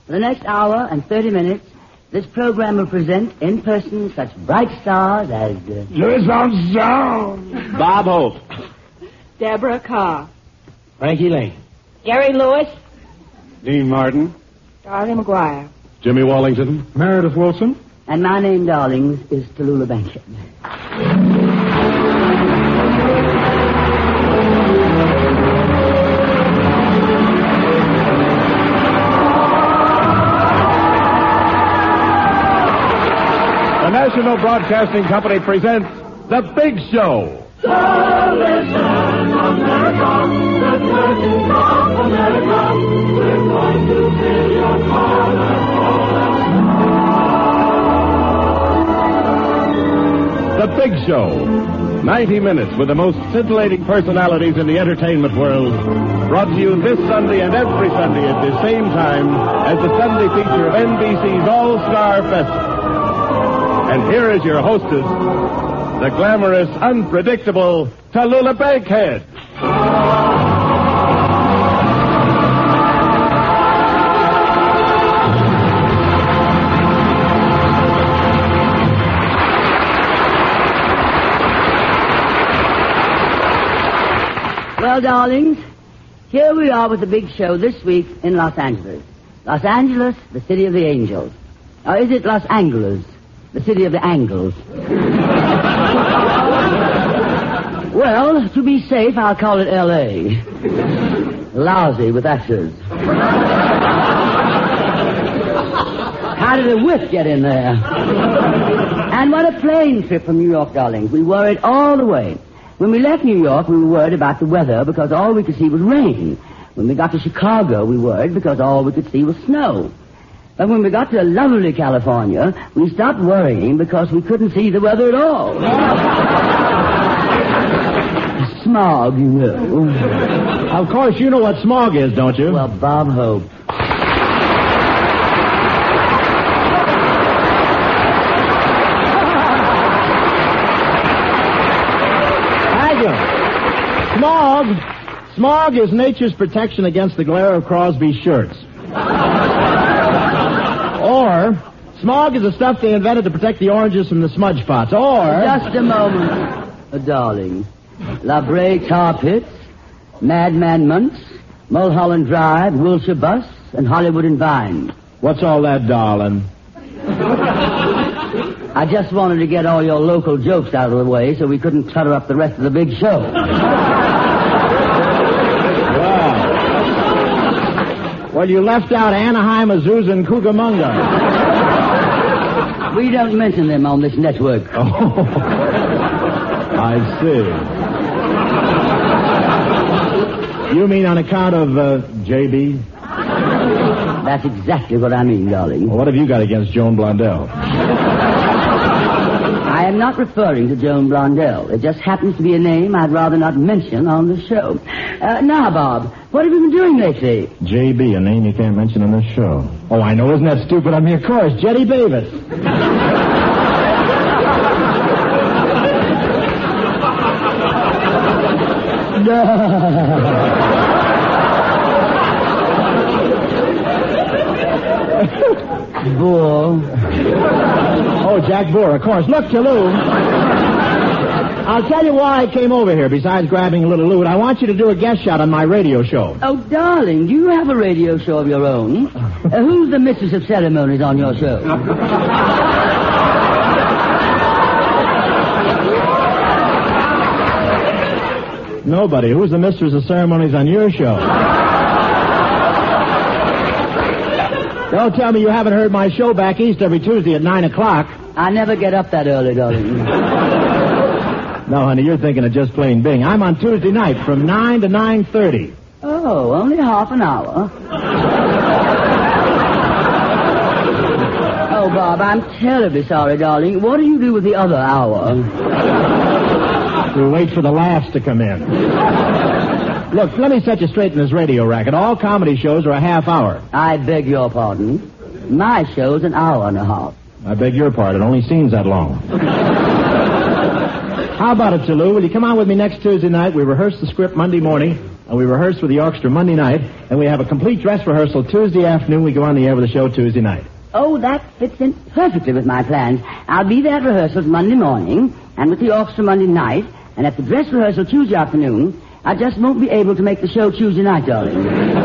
For the next hour and 30 minutes, this program will present in person such bright stars as... Louis Armstrong. Bob Hope. Deborah Carr. Frankie Lane. Gary Lewis. Dean Martin. Darlie McGuire. Jimmy Wallington. Meredith Wilson. And my name, darlings, is Tallulah Bankhead. The National Broadcasting Company presents The Big Show. Salvation America, the curtains of America, we're going to fill your corner. The Big Show. 90 minutes with the most scintillating personalities in the entertainment world. Brought to you this Sunday and every Sunday at the same time as the Sunday feature of NBC's All-Star Festival. And here is your hostess, the glamorous, unpredictable Tallulah Bankhead. Well, darlings, here we are with the big show this week in Los Angeles. Los Angeles, the city of the angels. Or is it Los Angeles, the city of the angles? Well, to be safe, I'll call it L.A. Lousy with X's. How did a whip get in there? And what a plane trip from New York, darlings. We worried all the way. When we left New York, we were worried about the weather because all we could see was rain. When we got to Chicago, we worried because all we could see was snow. But when we got to lovely California, we stopped worrying because we couldn't see the weather at all. Smog, you know. Of course, you know what smog is, don't you? Well, Bob Hope. Smog is nature's protection against the glare of Crosby's shirts. Or, smog is the stuff they invented to protect the oranges from the smudge spots. Or... Just a moment, darling. La Brea Tar Pits, Madman Munts, Mulholland Drive, Wilshire Bus, and Hollywood and Vine. What's all that, darling? I just wanted to get all your local jokes out of the way so we couldn't clutter up the rest of the big show. Well, you left out Anaheim, Azusa, and Cucamonga. We don't mention them on this network. Oh, I see. You mean on account of J.B.? That's exactly what I mean, darling. Well, what have you got against Joan Blondell? I am not referring to Joan Blondell. It just happens to be a name I'd rather not mention on the show. Now, Bob, what have you been doing lately? J.B., a name you can't mention on this show. Oh, I know. Isn't that stupid? I mean, of course, Jetty Davis. Boar. Oh, Jack Boer, of course. Look, Tallulah. I'll tell you why I came over here, besides grabbing a little loot. I want you to do a guest shot on my radio show. Oh, darling, do you have a radio show of your own? Who's the mistress of ceremonies on your show? Nobody. Who's the mistress of ceremonies on your show? Don't tell me you haven't heard my show back east every Tuesday at 9 o'clock. I never get up that early, darling. No, honey, you're thinking of Just Plain Bing. I'm on Tuesday night from 9 to 9:30. Oh, only half an hour. Oh, Bob, I'm terribly sorry, darling. What do you do with the other hour? We wait for the laughs to come in. Look, let me set you straight in this radio racket. All comedy shows are a half hour. I beg your pardon. My show's an hour and a half. I beg your pardon. Only scene's that long. How about it, Tallulah? Will you come on with me next Tuesday night? We rehearse the script Monday morning. And we rehearse with the orchestra Monday night, and we have a complete dress rehearsal Tuesday afternoon. We go on the air with the show Tuesday night. Oh, that fits in perfectly with my plans. I'll be there at rehearsals Monday morning, and with the orchestra Monday night, and at the dress rehearsal Tuesday afternoon. I just won't be able to make the show Tuesday night, darling.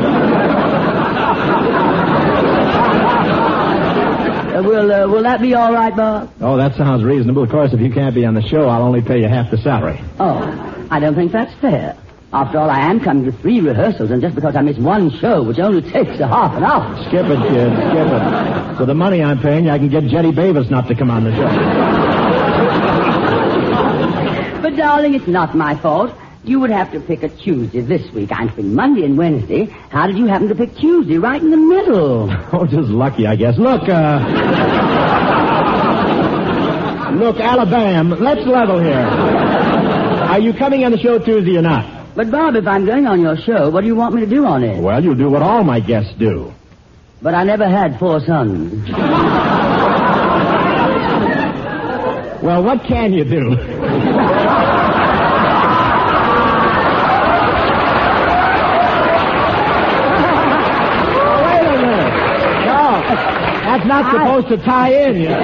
Will that be all right, Bob? Oh, that sounds reasonable. Of course, if you can't be on the show, I'll only pay you half the salary. Oh, I don't think that's fair. After all, I am coming to 3 rehearsals, and just because I miss one show, which only takes a half an hour. Skip it, kid. Skip it. For the money I'm paying you, I can get Jetty Bavis not to come on the show. But, darling, it's not my fault. You would have to pick a Tuesday this week. I'm free Monday and Wednesday. How did you happen to pick Tuesday right in the middle? Oh, just lucky, I guess. Look, Alabama, let's level here. Are you coming on the show Tuesday or not? But, Bob, if I'm going on your show, what do you want me to do on it? Well, you'll do what all my guests do. But I never had 4 sons. Well, what can you do? That's not supposed to tie in, you know.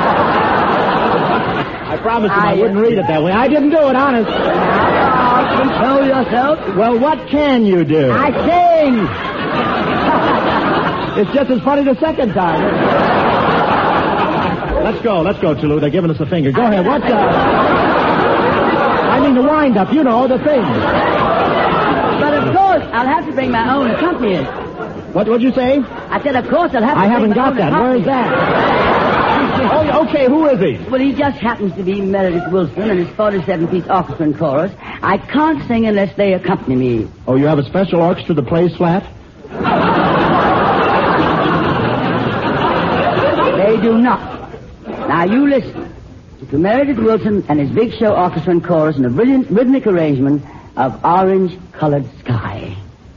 I promised him I wouldn't read it that way. I didn't do it, honest. Control yourself. Well, what can you do? I sing. It's just as funny the second time. Let's go, Chalu. They're giving us a finger. Go ahead. What, I mean, the wind-up, you know, the thing. But, of course, I'll have to bring my own accompanist. What'd you say? I said, of course, I'll have to I haven't got that. Where's that? Oh, okay, who is he? Well, he just happens to be Meredith Wilson and his 47-piece orchestra and chorus. I can't sing unless they accompany me. Oh, you have a special orchestra that plays flat? They do not. Now, you listen to Meredith Wilson and his big show orchestra and chorus in a brilliant rhythmic arrangement of Orange-Colored Sky.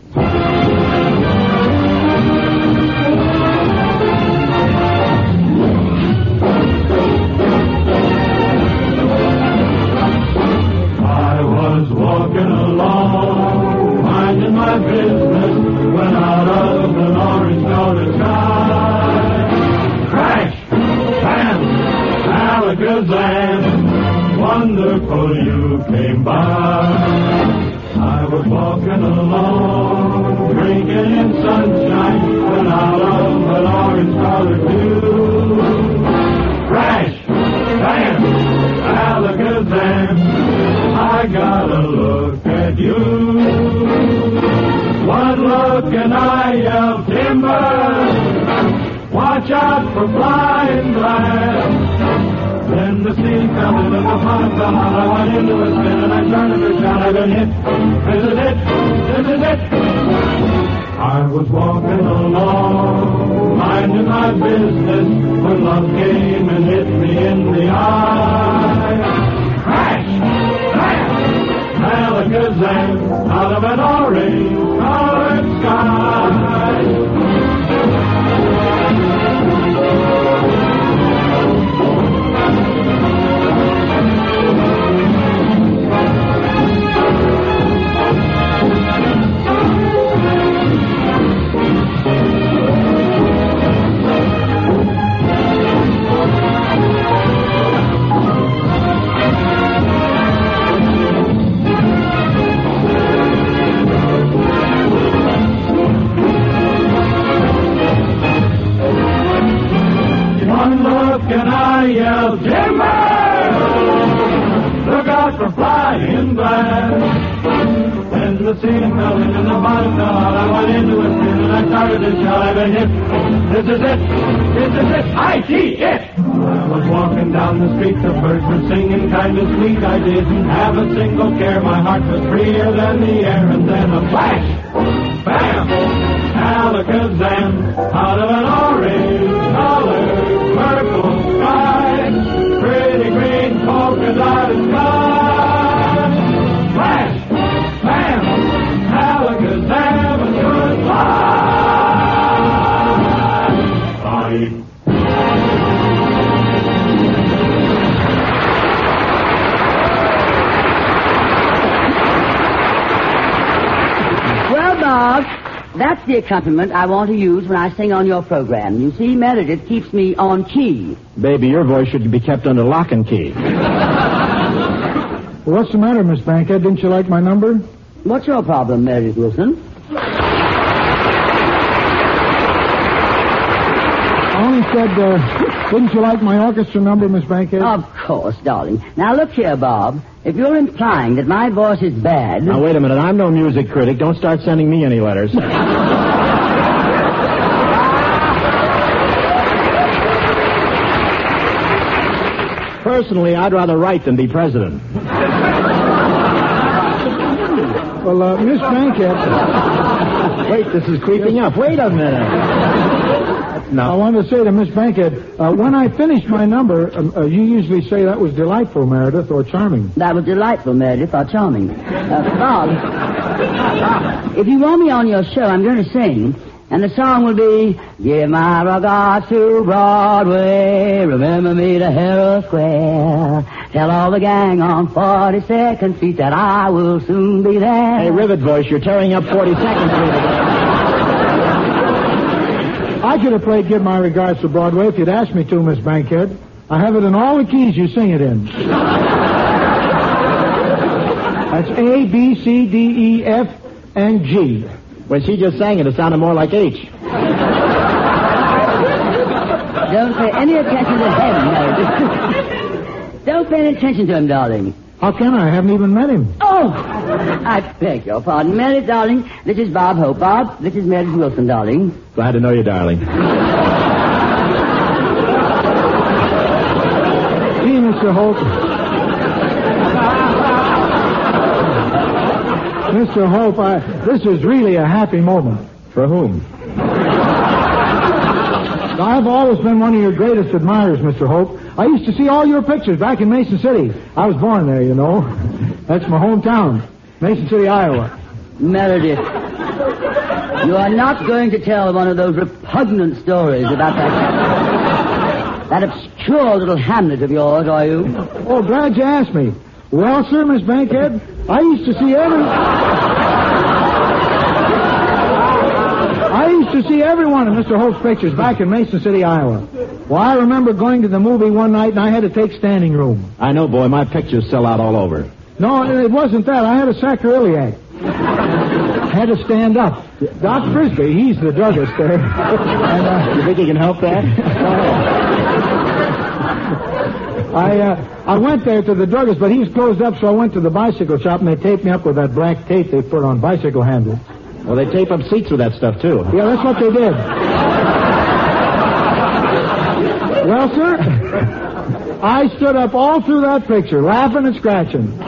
Walking along, minding my business, when out of an orange-colored sky, crash, bam, alakazam, wonderful you came by. I was walking along, drinking in sunshine, when out of an orange-colored view, crash, bam, alakazam, I gotta look at you. One look and I yell timber. Watch out for flying glass. Then the sea fell into the pond. I went into a spin and I started to shout. I've been hit. This is it. This is it. I was walking along, minding my business, when love came and hit me in the eye. Crash! Alakazam, out of an orange-colored sky. And I yelled, timber! Look out for flying glass. Then the sea fell into the bottom. I went into a spin and I started to shout. I've been hit. This is it. This is it. I see it. I was walking down the street. The birds were singing kind of sweet. I didn't have a single care. My heart was freer than the air. And then a flash. Bam! Alakazam. Out of an orange-colored purple sky, pretty green polka dotted sky. Flash, bam, alakazam, and goodbye. Bye. That's the accompaniment I want to use when I sing on your program. You see, Meredith keeps me on key. Baby, your voice should be kept under lock and key. Well, what's the matter, Miss Bankhead? Didn't you like my number? What's your problem, Meredith Wilson? I only said, didn't you like my orchestra number, Miss Bankhead? Of course, darling. Now, look here, Bob. If you're implying that my voice is bad... Now, wait a minute. I'm no music critic. Don't start sending me any letters. Personally, I'd rather write than be president. Well, Miss Bankhead... Wait, this is creeping up. Wait a minute. No. I wanted to say to Miss Bankhead, when I finish my number, you usually say that was delightful, Meredith, or charming. That was delightful, Meredith, or charming. Bob, if you want me on your show, I'm going to sing, and the song will be, Give my regards to Broadway, remember me to Herald Square, tell all the gang on 42nd Street that I will soon be there. Hey, Rivet Voice, you're tearing up 42nd Street again. I could have played Give My Regards to Broadway if you'd asked me to, Miss Bankhead. I have it in all the keys you sing it in. That's A, B, C, D, E, F, and G. When she just sang it, it sounded more like H. Don't pay any attention to him, Meredith. Don't pay any attention to him, darling. How can I? I haven't even met him. Oh! I beg your pardon. Meredith, darling, this is Bob Hope. Bob, this is Meredith Wilson, darling. Glad to know you, darling. Gee, Mr. Hope. Mr. Hope, this is really a happy moment. For whom? I've always been one of your greatest admirers, Mr. Hope. I used to see all your pictures back in Mason City. I was born there, you know. That's my hometown, Mason City, Iowa. Meredith, you are not going to tell one of those repugnant stories about that obscure little hamlet of yours, are you? Oh, glad you asked me. Well, sir, Miss Bankhead, I used to see every one of Mr. Hope's pictures back in Mason City, Iowa. Well, I remember going to the movie one night, and I had to take standing room. I know, boy. My pictures sell out all over. No, it wasn't that. I had a sacroiliac. Had to stand up. Doc Frisbee, he's the druggist there. And, you think you can help that? I went there to the druggist, but he's closed up, so I went to the bicycle shop, and they taped me up with that black tape they put on bicycle handles. Well, they tape up seats with that stuff, too. Yeah, that's what they did. Well, sir, I stood up all through that picture, laughing and scratching.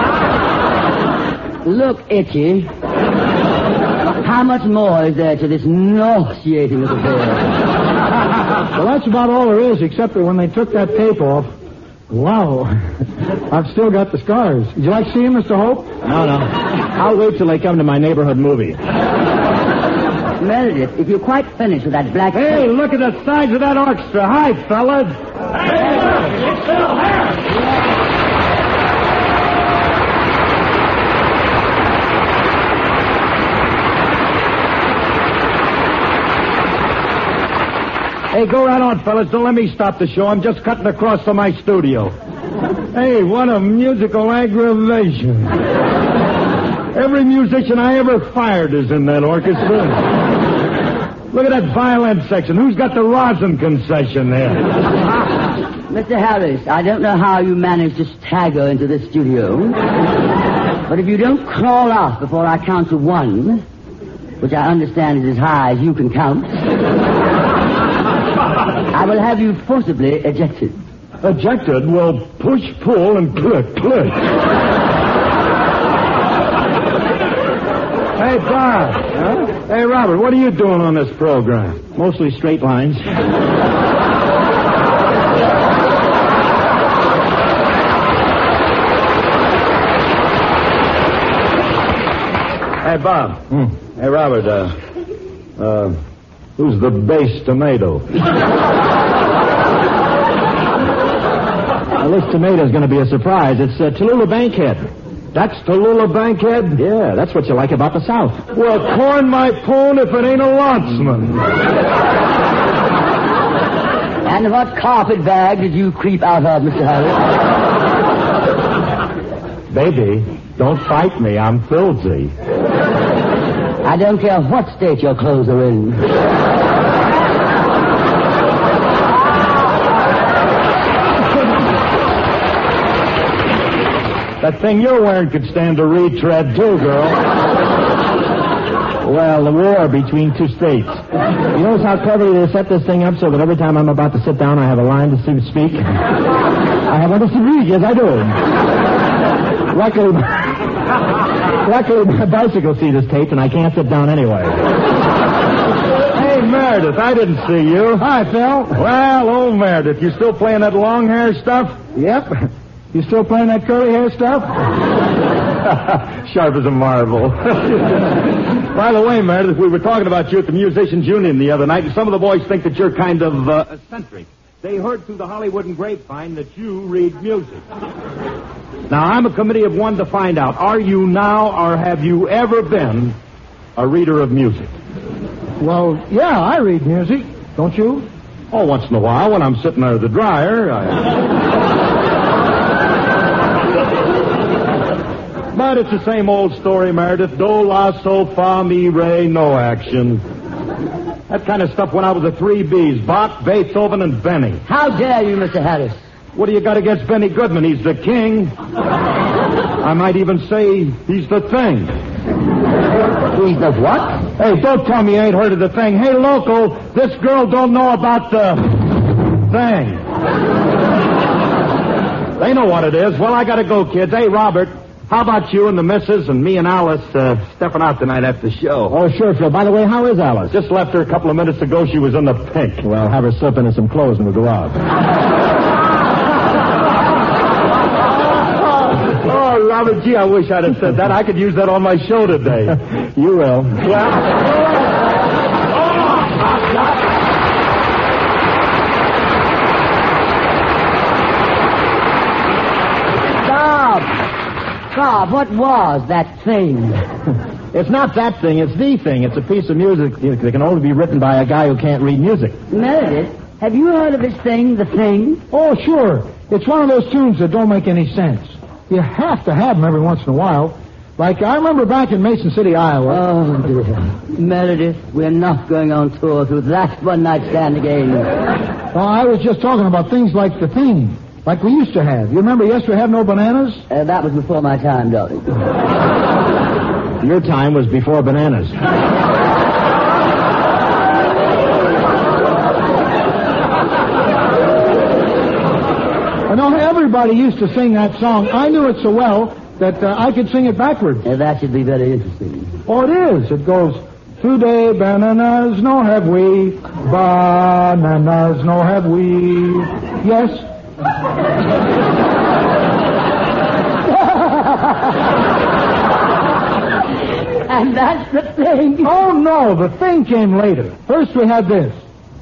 Look, Itchy. How much more is there to this nauseating little affair? Well, that's about all there is, except that when they took that tape off, wow, I've still got the scars. Would you like to see him, Mr. Hope? No. I'll wait till they come to my neighborhood movie. Meredith, if you're quite finished with that black... Hey, look at the size of that orchestra. Hi, fellas. Hey, it's Phil Harris. Hey, go right on, fellas. Don't let me stop the show. I'm just cutting across to my studio. Hey, what a musical aggravation. Every musician I ever fired is in that orchestra. Look at that violin section. Who's got the rosin concession there? Mr. Harris, I don't know how you managed to stagger into the studio, but if you don't crawl off before I count to 1, which I understand is as high as you can count, I will have you forcibly ejected. Ejected? Well, push, pull, and click. Hey, Bob. Huh? Hey, Robert, what are you doing on this program? Mostly straight lines. Hey, Bob. Hey, Robert, who's the bass tomato? Well, this tomato's going to be a surprise. It's Tallulah Bankhead. That's Tallulah Bankhead? Yeah, that's what you like about the South. Well, corn my pone if it ain't a Lotzman. And what carpet bag did you creep out of, Mr. Harris? Baby, don't fight me. I'm filthy. I don't care what state your clothes are in. That thing you're wearing could stand a retread, too, girl. Well, the war between two states. You notice how cleverly they set this thing up so that every time I'm about to sit down, I have a line to speak? I have one to speak, yes, I do. Luckily, my bicycle seat is taped, and I can't sit down anyway. Hey, Meredith, I didn't see you. Hi, Phil. Well, old Meredith, you still playing that long hair stuff? Yep. You still playing that curly hair stuff? Sharp as a marble. By the way, Meredith, we were talking about you at the Musicians Union the other night, and some of the boys think that you're kind of eccentric. They heard through the Hollywood and grapevine that you read music. Now, I'm a committee of one to find out, are you now or have you ever been a reader of music? Well, yeah, I read music. Don't you? Oh, once in a while when I'm sitting under the dryer. But it's the same old story, Meredith. Do, la, sol, fa, mi, re, no action. That kind of stuff went out with the 3 Bs, Bach, Beethoven, and Benny. How dare you, Mr. Harris? What do you got against Benny Goodman? He's the king. I might even say he's the thing. He's the what? Hey, don't tell me you ain't heard of the thing. Hey, local, this girl don't know about the thing. They know what it is. Well, I gotta go, kids. Hey, Robert, how about you and the missus and me and Alice stepping out tonight after the show? Oh, sure, Phil. By the way, how is Alice? Just left her a couple of minutes ago. She was in the pink. Well, have her slip into some clothes and we'll go out. Oh, Robert, gee, I wish I'd have said that. I could use that on my show today. You will. Bob, what was that thing? It's not that thing, it's the thing. It's a piece of music that can only be written by a guy who can't read music. Meredith, have you heard of this thing, the thing? Oh, sure. It's one of those tunes that don't make any sense. You have to have them every once in a while. Like, I remember back in Mason City, Iowa. Oh, dear. Meredith, we're not going on tour through that one-night stand again. Well, I was just talking about things like the thing. Like we used to have. You remember Yes, We Have No Bananas? That was before my time, darling. Your time was before bananas. I know everybody used to sing that song. I knew it so well that I could sing it backwards. That should be very interesting. Oh, it is. It goes, today bananas no have we, bananas no have we. Yes. And that's the thing. Oh, no, the thing came later. First we had this.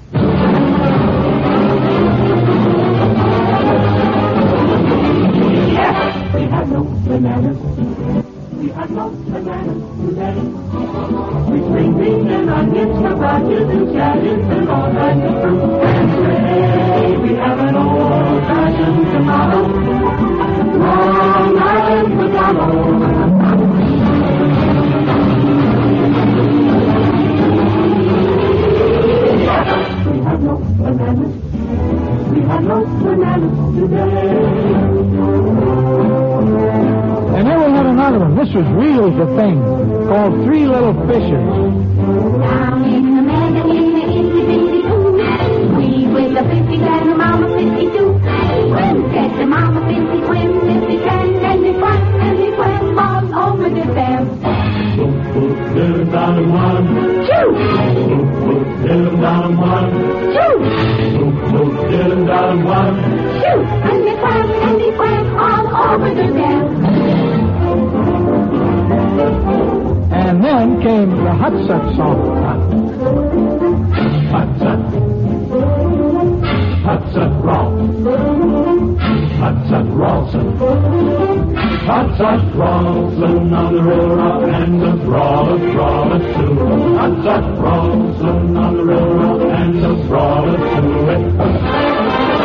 We have no bananas. We have no bananas today. We bring beans and onions, cabbages and shallots and all kinds of fruit. And today we have an old-fashioned tomato. Long Island potato. We have no bananas. We have no bananas today. And then we had another one. This was real the thing, called Three Little Fishes. Down in the Magdalena, in the 52, we with the 50 and the mama 52. Swim, get the mama 50, swim, if they can, and they swim, all over the dam. Little down one. Choo! Little down one. Choo! Little down one. Choo! And they swim, all over the dam. And then came the Hudson song. Hudson. Hudson Roll. Hudson Rawson. Hudson Roll. Rawson on the railroad and the Rawless, Rawless too. Hot shot Rawson on the railroad and the Rawless too.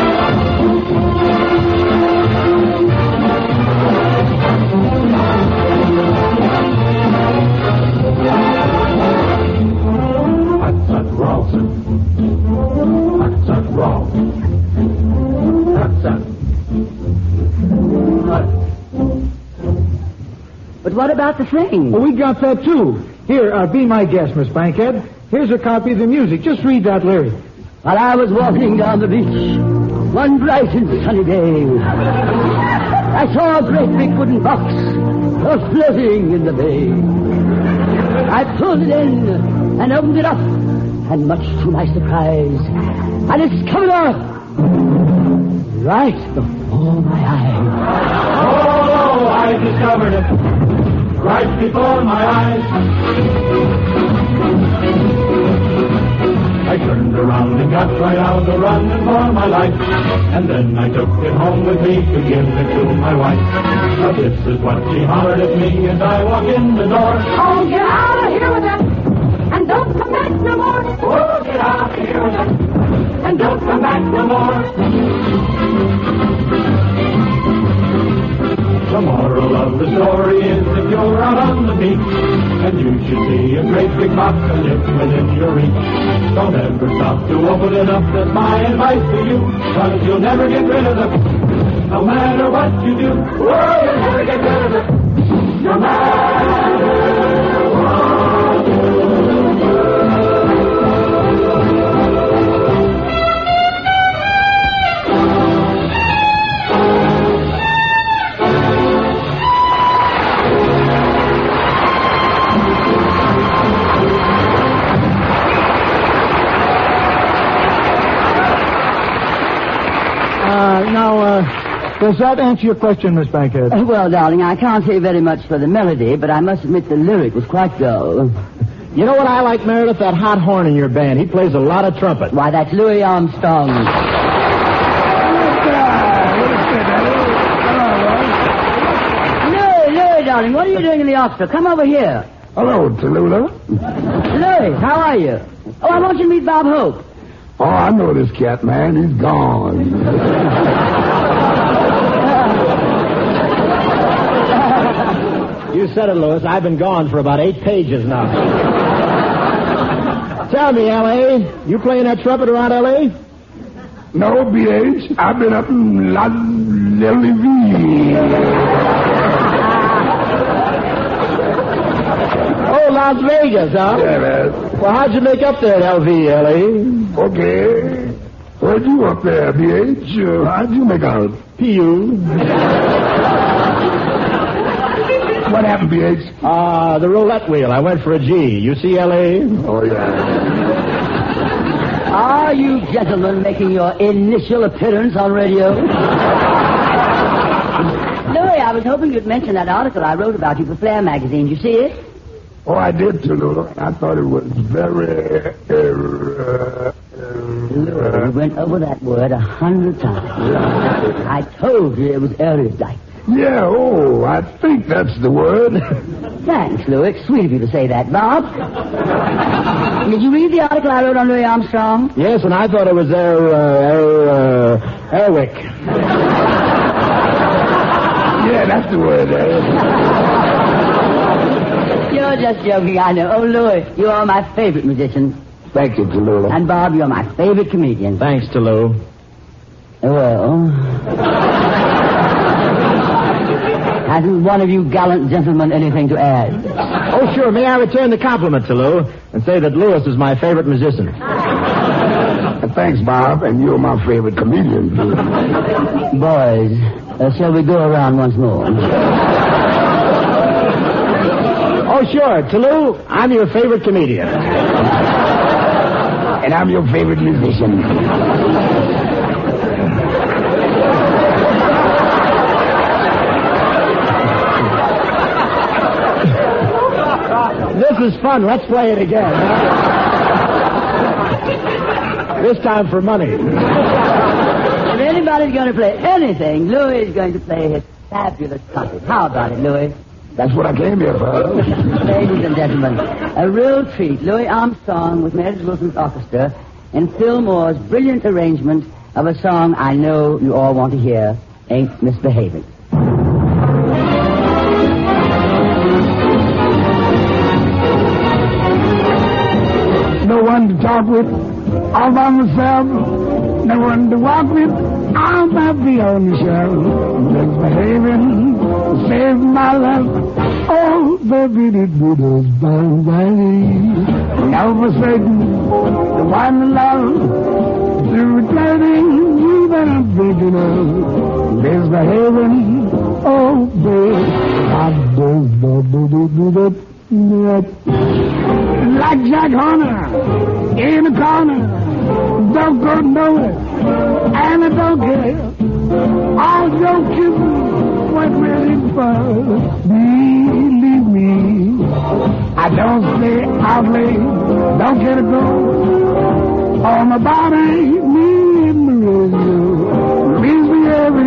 But what about the thing? Well, we got that, too. Here, be my guest, Miss Bankhead. Here's a copy of the music. Just read that lyric. While I was walking down the beach, one bright and sunny day, I saw a great big wooden box floating in the bay. I pulled it in and opened it up, and much to my surprise, I discovered right before my eyes. Oh, I discovered it right before my eyes. I turned around and got right out of running for my life. And then I took it home with me to give it to my wife. Now this is what she hollered at me as I walked in the door. Oh, get out of here with that, and don't come back no more. Oh, get out of here with that, and don't come back no more. The moral of the story is if you're out on the beach and you should see a great big box and it's within your reach, don't ever stop to open it up. That's my advice to you, because you'll never get rid of it. No matter what you do, oh, you'll never get rid of it. No matter what you do. Does that answer your question, Miss Bankhead? Well, darling, I can't say very much for the melody, but I must admit the lyric was quite dull. You know what I like, Meredith? That hot horn in your band. He plays a lot of trumpet. Why, that's Louis Armstrong. Louis, darling, what are you doing in the orchestra? Come over here. Hello, Tallulah. Louis, how are you? Oh, I want you to meet Bob Hope. Oh, I know this cat, man. He's gone. You said it, Louis. I've been gone for about 8 pages now. Tell me, L.A., you playing that trumpet around L.A.? No, B.H. I've been up in La Levy. Oh, Las Vegas, huh? Yeah, man. Well, how'd you make up there at LV, L.A.? Okay. Where'd you up there, B.H.? How'd you make out? P.U. What happened, B.H.? The roulette wheel. I went for a G. UCLA? Oh, yeah. Are you gentlemen making your initial appearance on radio? Louis, I was hoping you'd mention that article I wrote about you for Flair magazine. Did you see it? Oh, I did, Tallulah. I thought it was very... Louis, we went over that word 100 times. I told you it was erudite. Yeah, oh, I think that's the word. Thanks, Louis. Sweet of you to say that. Bob? Did you read the article I wrote on Louis Armstrong? Yes, and I thought it was Erwick. Yeah, that's the word. You're just joking, I know. Oh, Louis, you are my favorite musician. Thank you, Tallulah. And Bob, you're my favorite comedian. Thanks, Tallulah. Well... Hasn't one of you gallant gentlemen anything to add? Oh, sure. May I return the compliment to Lou and say that Louis is my favorite musician? Thanks, Bob, and you're my favorite comedian, too. Boys, shall we go around once more? Oh, sure. Toulouse, I'm your favorite comedian. And I'm your favorite musician. This is fun. Let's play it again. This time for money. If anybody's going to play anything, Louis is going to play his fabulous trumpet. How about it, Louis? That's what I came here for. Ladies and gentlemen, a real treat. Louis Armstrong with Meredith Wilson's orchestra in Phil Moore's brilliant arrangement of a song I know you all want to hear, Ain't Misbehaving. No one to talk with, all by myself. No one to walk with, all by the on the shelf. Misbehaving, save my life. Oh, baby, did do those bang bang. Now forsaken, the one to love. Through flirting, you that I'm thinking of. Misbehaving, oh, baby. I do. Like Jack Horner in the corner, don't go nowhere, and I don't care. All your kisses weren't really fun. Believe me, I don't stay out late, don't get a go. All my body, me in the radio, leaves me every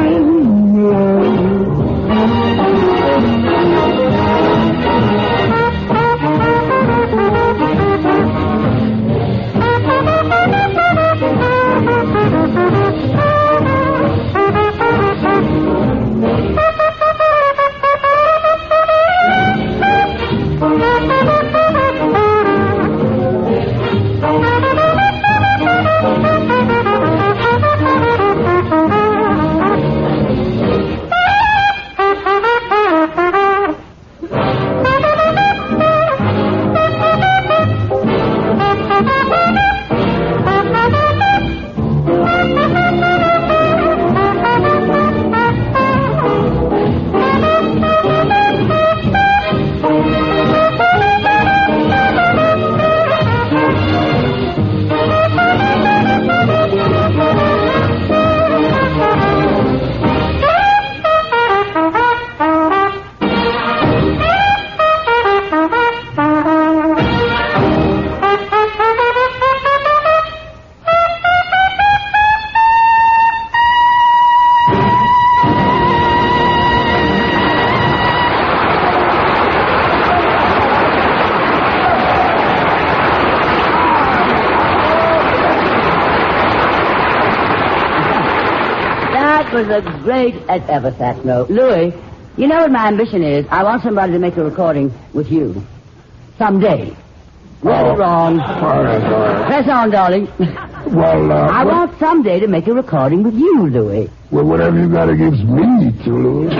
Was a great epitaph note. Louis, you know what my ambition is? I want somebody to make a recording with you. Someday. Well, wrong. All right. Press on, darling. Well, I want someday to make a recording with you, Louis. Well, whatever you got against me, to Louis.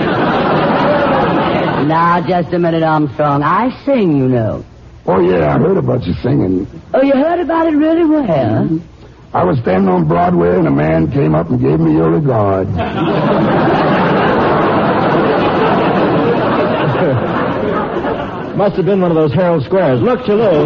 Now, just a minute, Armstrong. I sing, you know. Oh, yeah, I heard about you singing. Oh, you heard about it really well? Mm-hmm. I was standing on Broadway, and a man came up and gave me your regard. Must have been one of those Herald Squares. Look, Chalou.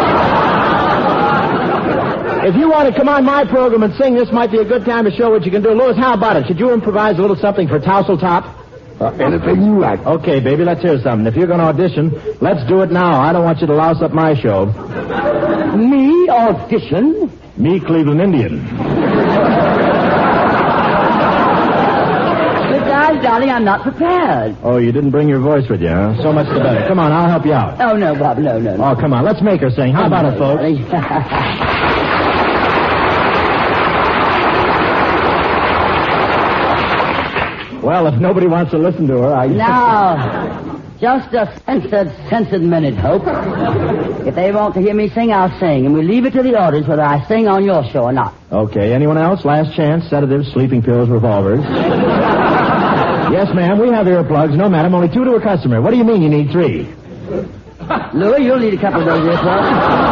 If you want to come on my program and sing, this might be a good time to show what you can do. Louis, how about it? Should you improvise a little something for Tousle Top? Anything you like. Okay, baby, let's hear something. If you're going to audition, let's do it now. I don't want you to louse up my show. Me audition? Me, Cleveland Indian. Besides, darling, I'm not prepared. Oh, you didn't bring your voice with you, huh? So much the better. Come on, I'll help you out. Oh, no, Bob, no. Oh, come on, let's make her sing. How about it, folks? Well, if nobody wants to listen to her, I... Now, just a censored minute, Hope. If they want to hear me sing, I'll sing. And we'll leave it to the audience whether I sing on your show or not. Okay, anyone else? Last chance, sedatives, sleeping pills, revolvers. Yes, ma'am, we have earplugs. No, madam, only 2 to a customer. What do you mean you need 3? Louis, you'll need a couple of those earplugs.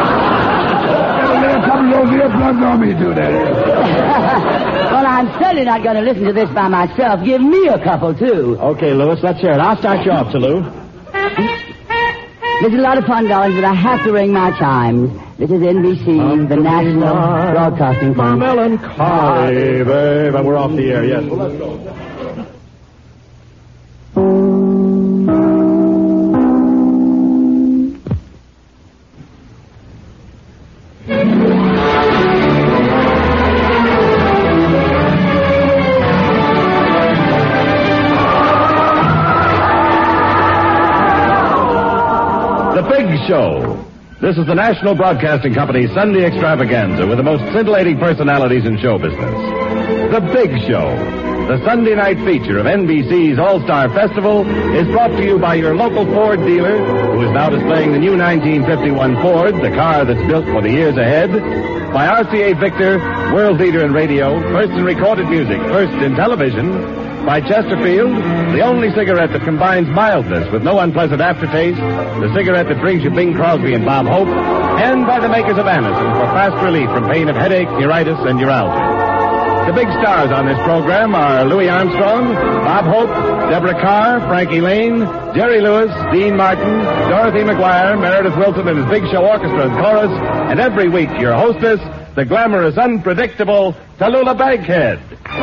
A couple of those earplugs on me, do that. Well, I'm certainly not going to listen to this by myself. Give me a couple, too. Okay, Louis, let's hear it. I'll start you off, Chalou. This is a lot of fun, darling, but I have to ring my chimes. This is NBC, the National Broadcasting My Company. melancholy, babe. And we're off the air, yes. Well, let's go. Show. This is the National Broadcasting Company's Sunday extravaganza with the most scintillating personalities in show business. The Big Show, the Sunday night feature of NBC's All-Star Festival, is brought to you by your local Ford dealer, who is now displaying the new 1951 Ford, the car that's built for the years ahead, by RCA Victor, world leader in radio, first in recorded music, first in television, by Chesterfield, the only cigarette that combines mildness with no unpleasant aftertaste, the cigarette that brings you Bing Crosby and Bob Hope, and by the makers of Anacin for fast relief from pain of headache, neuritis, and neuralgia. The big stars on this program are Louis Armstrong, Bob Hope, Deborah Carr, Frankie Lane, Jerry Lewis, Dean Martin, Dorothy McGuire, Meredith Wilson and his Big Show Orchestra and Chorus, and every week your hostess, the glamorous, unpredictable Tallulah Bankhead.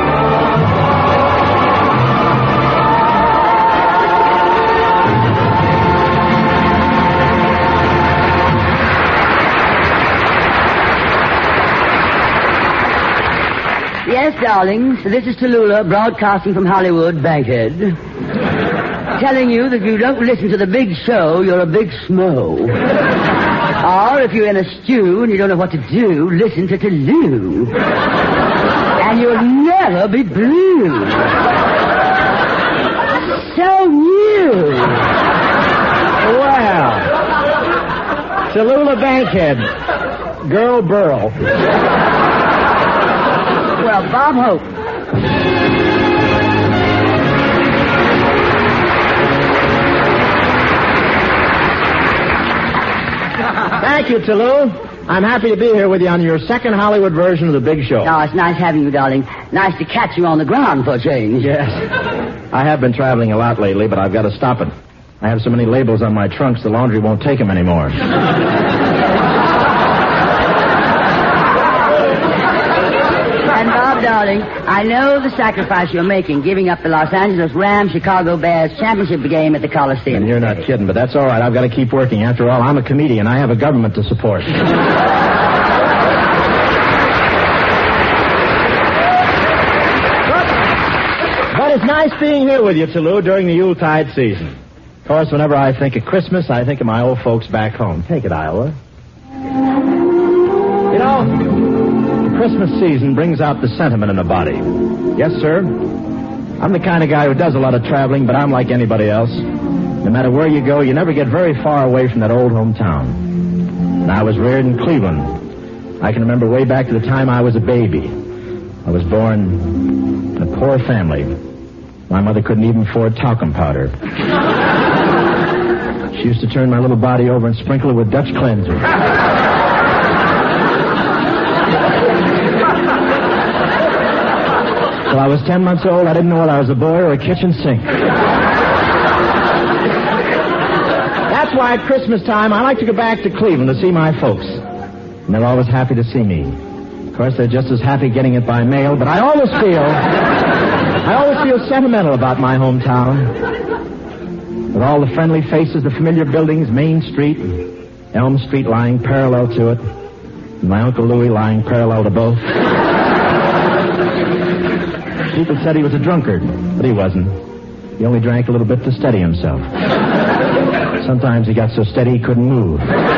Yes, darlings, this is Tallulah, broadcasting from Hollywood, Bankhead, telling you that if you don't listen to the Big Show, you're a big smo. Or if you're in a stew and you don't know what to do, listen to Tallulah. And you'll never be blue. So new. Wow. Tallulah Bankhead. Girl Burl. Well, Bob Hope. Thank you, Tallulah. I'm happy to be here with you on your second Hollywood version of the Big Show. Oh, it's nice having you, darling. Nice to catch you on the ground for a change. Yes. I have been traveling a lot lately, but I've got to stop it. I have so many labels on my trunks, the laundry won't take them anymore. And Bob, darling, I know the sacrifice you're making, giving up the Los Angeles Rams Chicago Bears championship game at the Coliseum. And you're not kidding, but that's all right. I've got to keep working. After all, I'm a comedian. I have a government to support. But it's nice being here with you, Tallulah, during the Yuletide season. Of course, whenever I think of Christmas, I think of my old folks back home. Take it, Iowa. You know, the Christmas season brings out the sentiment in a body. Yes, sir. I'm the kind of guy who does a lot of traveling, but I'm like anybody else. No matter where you go, you never get very far away from that old hometown. And I was reared in Cleveland. I can remember way back to the time I was a baby. I was born in a poor family. My mother couldn't even afford talcum powder. She used to turn my little body over and sprinkle it with Dutch cleanser. Till I was 10 months old, I didn't know whether I was a boy or a kitchen sink. That's why at Christmas time, I like to go back to Cleveland to see my folks. And they're always happy to see me. Of course, they're just as happy getting it by mail, but I always feel sentimental about my hometown. With all the friendly faces, the familiar buildings, Main Street, Elm Street lying parallel to it, and my Uncle Louis lying parallel to both. People said he was a drunkard, but he wasn't. He only drank a little bit to steady himself. Sometimes he got so steady he couldn't move.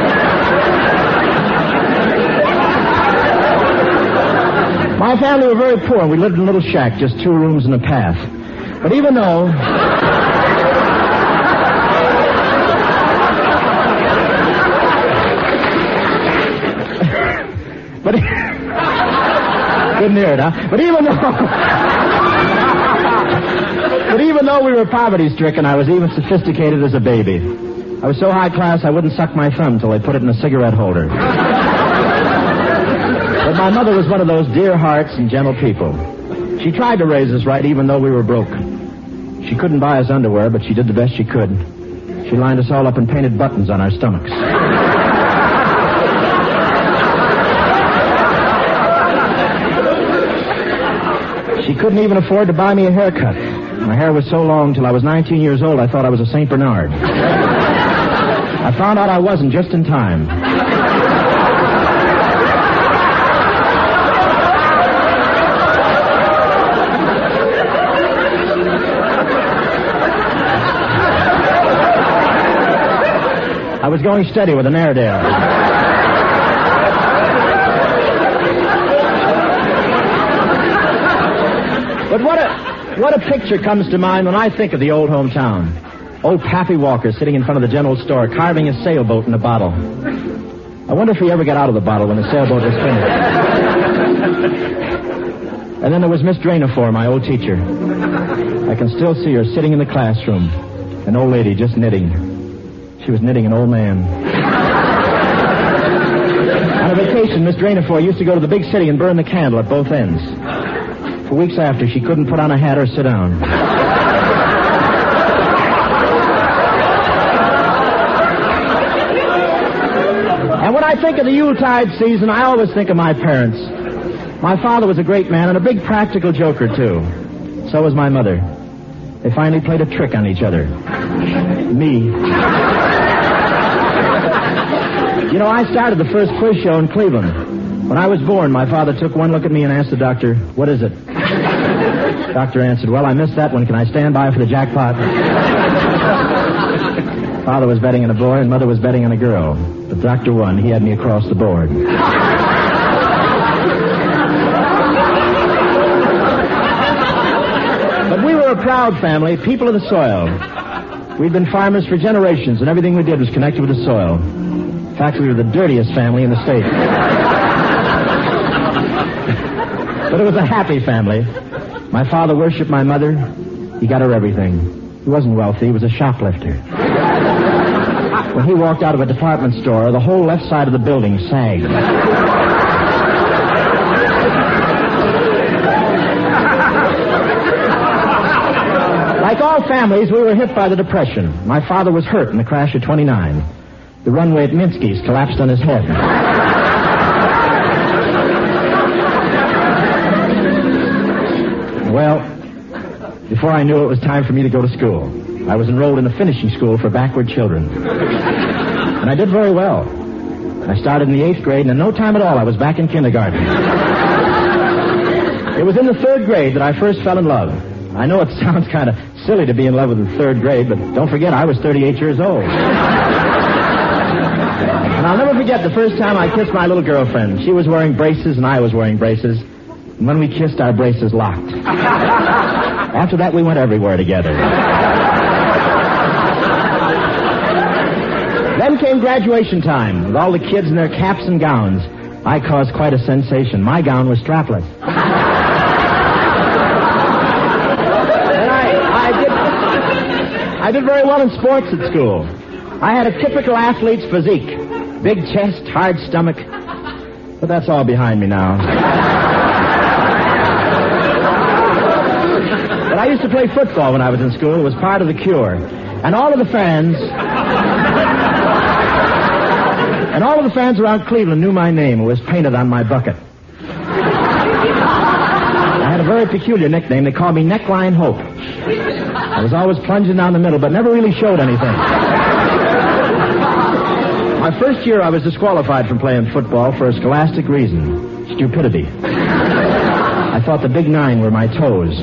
My family were very poor, and we lived in a little shack, just 2 rooms and a path. But even though... Couldn't hear it, huh? But even though we were poverty-stricken, I was even sophisticated as a baby. I was so high class I wouldn't suck my thumb till I put it in a cigarette holder. But my mother was one of those dear hearts and gentle people. She tried to raise us right even though we were broke. She couldn't buy us underwear, but she did the best she could. She lined us all up and painted buttons on our stomachs. She couldn't even afford to buy me a haircut. My hair was so long till I was 19 years old I thought I was a St. Bernard. I found out I wasn't just in time. I was going steady with an Airedale. But what a picture comes to mind when I think of the old hometown. Old Pappy Walker sitting in front of the general store carving a sailboat in a bottle. I wonder if he ever got out of the bottle when the sailboat was finished. And then there was Miss Drainafor, my old teacher. I can still see her sitting in the classroom, an old lady just knitting. She was knitting an old man. On a vacation, Miss Drainafor used to go to the big city and burn the candle at both ends. For weeks after, she couldn't put on a hat or sit down. And when I think of the Yuletide season, I always think of my parents. My father was a great man and a big practical joker, too. So was my mother. They finally played a trick on each other. Me. You know, I started the first quiz show in Cleveland. When I was born, my father took one look at me and asked the doctor, "What is it?" Doctor answered, "Well, I missed that one. Can I stand by for the jackpot?" Father was betting on a boy and mother was betting on a girl. The doctor won. He had me across the board. But we were a proud family, people of the soil. We'd been farmers for generations, and everything we did was connected with the soil. In fact, we were the dirtiest family in the state. But it was a happy family. My father worshipped my mother. He got her everything. He wasn't wealthy. He was a shoplifter. When he walked out of a department store, the whole left side of the building sagged. Like all families, we were hit by the Depression. My father was hurt in the crash of 29. The runway at Minsky's collapsed on his head. Well, before I knew it was time for me to go to school. I was enrolled in a finishing school for backward children. And I did very well. I started in the 8th grade, and in no time at all, I was back in kindergarten. It was in the 3rd grade that I first fell in love. I know it sounds kind of silly to be in love with the 3rd grade, but don't forget, I was 38 years old. And I'll never forget the first time I kissed my little girlfriend. She was wearing braces, and I was wearing braces. And when we kissed, our braces locked. After that, we went everywhere together. Then came graduation time, with all the kids in their caps and gowns. I caused quite a sensation. My gown was strapless. And I did very well in sports at school. I had a typical athlete's physique. Big chest, hard stomach. But that's all behind me now. But I used to play football when I was in school. It was part of the cure. And all of the fans around Cleveland knew my name. It was painted on my bucket. I had a very peculiar nickname. They called me Neckline Hope. I was always plunging down the middle, but never really showed anything. My first year, I was disqualified from playing football for a scholastic reason. Stupidity. I thought the big 9 were my toes.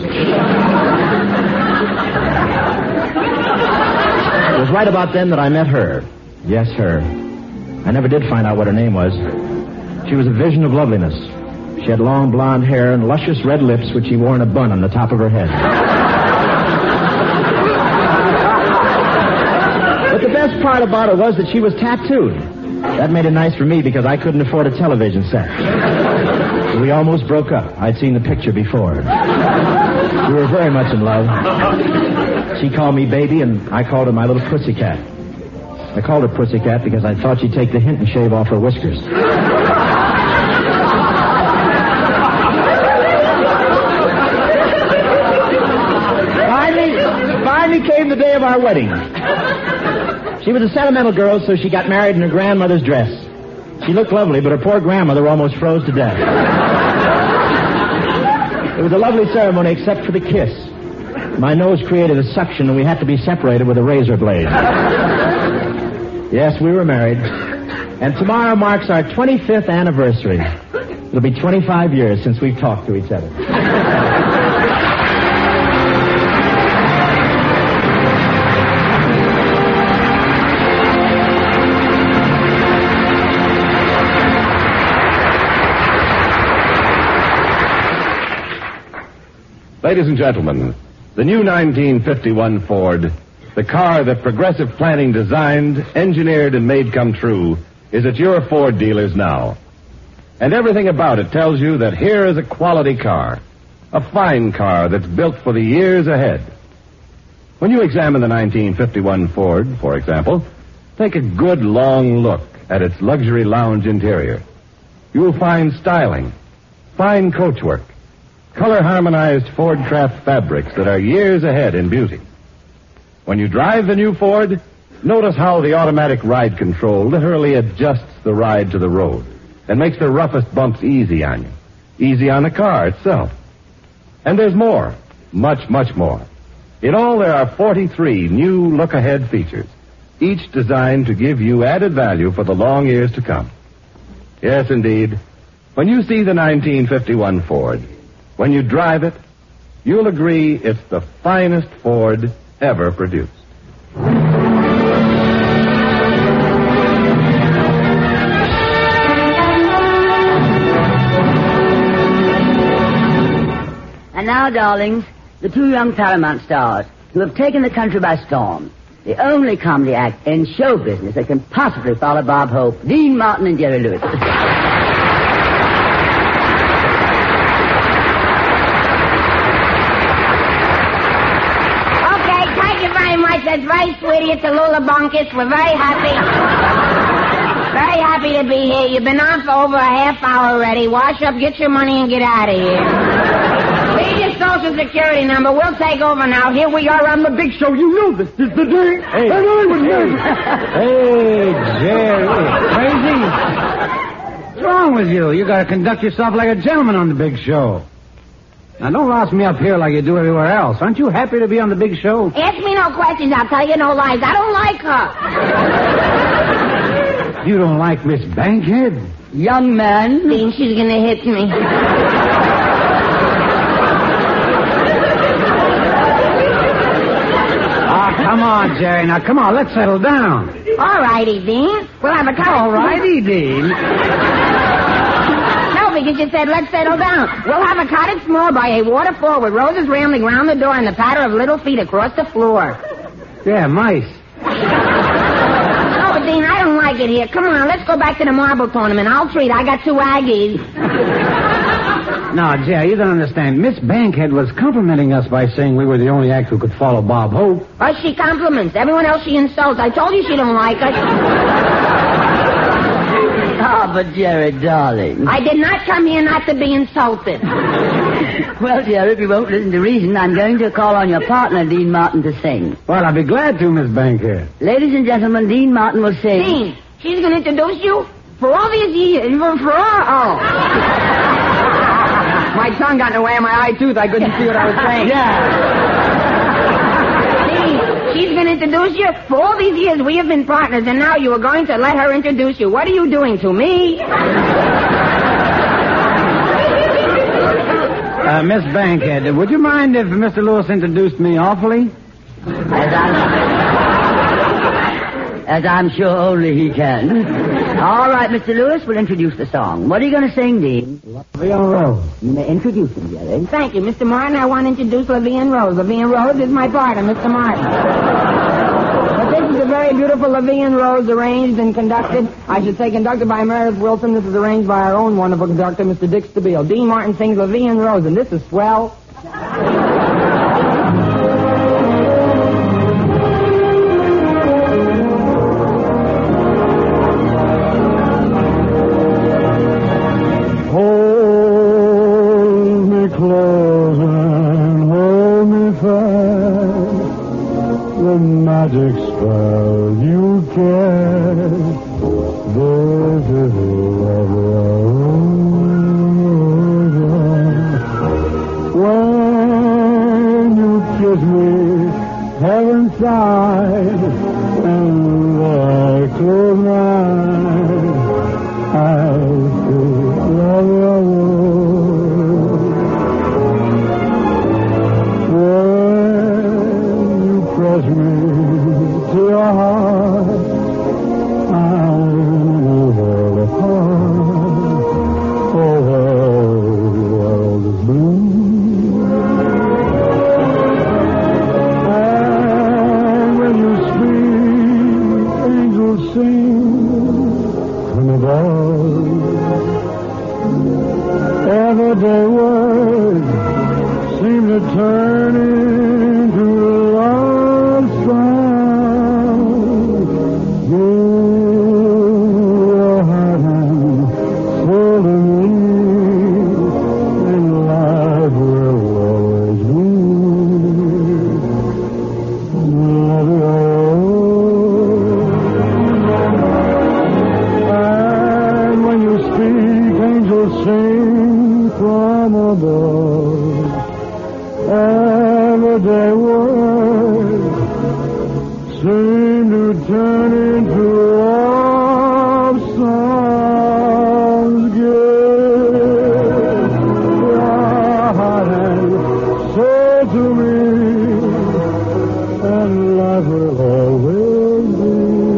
It was right about then that I met her. Yes, her. I never did find out what her name was. She was a vision of loveliness. She had long blonde hair and luscious red lips, which she wore in a bun on the top of her head. But the best part about her was that she was tattooed. That made it nice for me because I couldn't afford a television set. We almost broke up. I'd seen the picture before. We were very much in love. She called me baby, and I called her my little pussycat. I called her pussycat because I thought she'd take the hint and shave off her whiskers. Finally came the day of our wedding. She was a sentimental girl, so she got married in her grandmother's dress. She looked lovely, but her poor grandmother almost froze to death. It was a lovely ceremony except for the kiss. My nose created a suction, and we had to be separated with a razor blade. Yes, we were married. And tomorrow marks our 25th anniversary. It'll be 25 years since we've talked to each other. Ladies and gentlemen, the new 1951 Ford, the car that Progressive Planning designed, engineered, and made come true, is at your Ford dealers now. And everything about it tells you that here is a quality car, a fine car that's built for the years ahead. When you examine the 1951 Ford, for example, take a good long look at its luxury lounge interior. You will find styling, fine coachwork, color-harmonized Ford Craft fabrics that are years ahead in beauty. When you drive the new Ford, notice how the automatic ride control literally adjusts the ride to the road and makes the roughest bumps easy on you, easy on the car itself. And there's more, much, much more. In all, there are 43 new look-ahead features, each designed to give you added value for the long years to come. Yes, indeed. When you see the 1951 Ford, when you drive it, you'll agree it's the finest Ford ever produced. And now, darlings, the two young Paramount stars who have taken the country by storm. The only comedy act in show business that can possibly follow Bob Hope, Dean Martin, and Jerry Lewis. Okay, thank you very much. That's very sweet. It's a Lula Bunkus. We're very happy. Very happy to be here. You've been on for over a half hour already. Wash up, get your money, and get out of here. Social Security number. We'll take over now. Here we are on the big show. You know this is the day. Hey, Jerry. Crazy? What's wrong with you? You gotta conduct yourself like a gentleman on the big show. Now, don't louse me up here like you do everywhere else. Aren't you happy to be on the big show? Ask me no questions. I'll tell you no lies. I don't like her. You don't like Miss Bankhead? Young man. Dean, she's gonna hit me. Come on, Jerry. Now, come on. Let's settle down. All righty, Dean. We'll have a cottage. All righty, Dean. No, because you said let's settle down. We'll have a cottage small by a waterfall with roses rambling round the door and the patter of little feet across the floor. Yeah, mice. No, but Dean, I don't like it here. Come on, let's go back to the marble tournament. I'll treat. I got two Aggies. No, Jerry, you don't understand. Miss Bankhead was complimenting us by saying we were the only act who could follow Bob Hope. Oh, she compliments. Everyone else she insults. I told you she don't like us. Ah, but Jerry, darling. I did not come here not to be insulted. Well, Jerry, if you won't listen to reason, I'm going to call on your partner, Dean Martin, to sing. Well, I'll be glad to, Miss Bankhead. Ladies and gentlemen, Dean Martin will sing. Dean, she's going to introduce you for all these years. My tongue got in the way of my eye tooth. I couldn't see what I was saying. Yeah. Dean, she's going to introduce you. For all these years, we have been partners, and now you are going to let her introduce you. What are you doing to me? Miss Bankhead, would you mind if Mr. Lewis introduced me awfully? As I'm sure only he can. All right, Mr. Lewis, we'll introduce the song. What are you going to sing, Dean? Leon Rose. You may introduce him, Jerry. Thank you, Mr. Martin. I want to introduce Levian Rose. Levian Rose is my partner, Mr. Martin. But this is a very beautiful Levian Rose, arranged and conducted. I should say conducted by Meredith Wilson. This is arranged by our own wonderful conductor, Mr. Dick Stabile. Dean Martin sings Levian Rose, and this is swell. Magic spell you cast. This is love. When you kiss me, heaven sighs, and I close my eyes, I feel love. When you press me to your heart, I'm world apart. Oh, the world is blue. Everyday words seem to turn into a love song. Give your heart and soul to me, and life will always be. And when you speak, angels sing from above. Everyday words seem to turn into love songs. Give your heart and soul to me, and life will always be.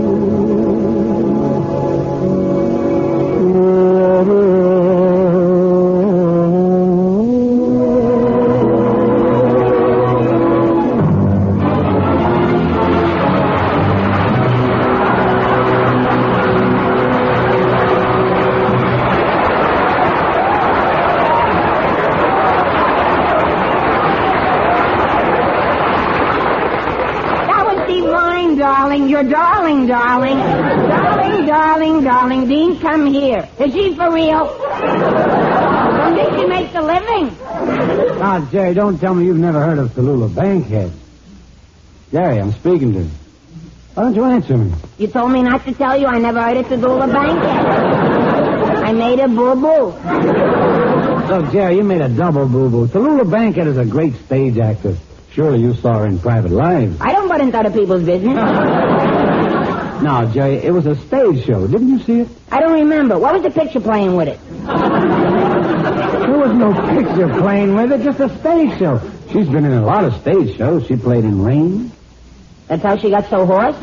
That was divine, darling. You're darling, darling. Darling, darling, darling. Dean, come here. Is she for real? Don't think she makes a living. Now, Jerry, don't tell me you've never heard of Tallulah Bankhead. Jerry, I'm speaking to you. Why don't you answer me? You told me not to tell you I never heard of Tallulah Bankhead. I made a boo-boo. Look, Jerry, you made a double boo-boo. Tallulah Bankhead is a great stage actress. Surely you saw her in Private Lives. I don't butt into other people's business. No, Jerry, it was a stage show. Didn't you see it? I don't remember. What was the picture playing with it? There was no picture playing with it, just a stage show. She's been in a lot of stage shows. She played in Rain. That's how she got so hoarse?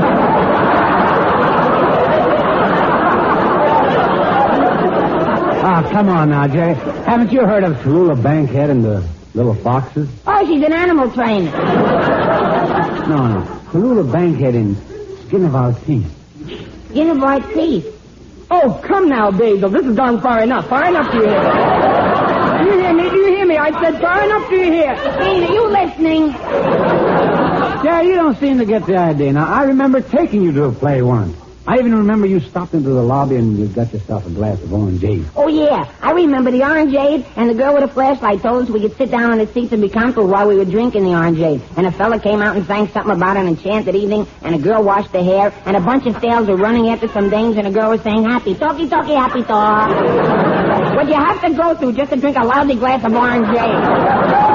Ah, come on now, Jerry. Haven't you heard of Tallulah Bankhead and the Little Foxes? Oh, she's an animal trainer. No. Tallulah Bankhead in Skin of Our Teeth. Skin of our teeth. Oh, come now, Basil. This has gone far enough. Far enough, do you hear? Do you hear me? Do you hear me? I said far enough, do you hear? Dean, are you listening? Jerry, you don't seem to get the idea. Now, I remember taking you to a play once. I even remember you stopped into the lobby and you got yourself a glass of orangeade. Oh, yeah. I remember the orangeade, and the girl with a flashlight told us we could sit down on the seats and be comfortable while we were drinking the orangeade. And a fella came out and sang something about an enchanted evening, and a girl washed her hair, and a bunch of sails were running after some dames, and a girl was saying, happy talky, talky, happy talk. What you have to go through just to drink a lousy glass of orangeade.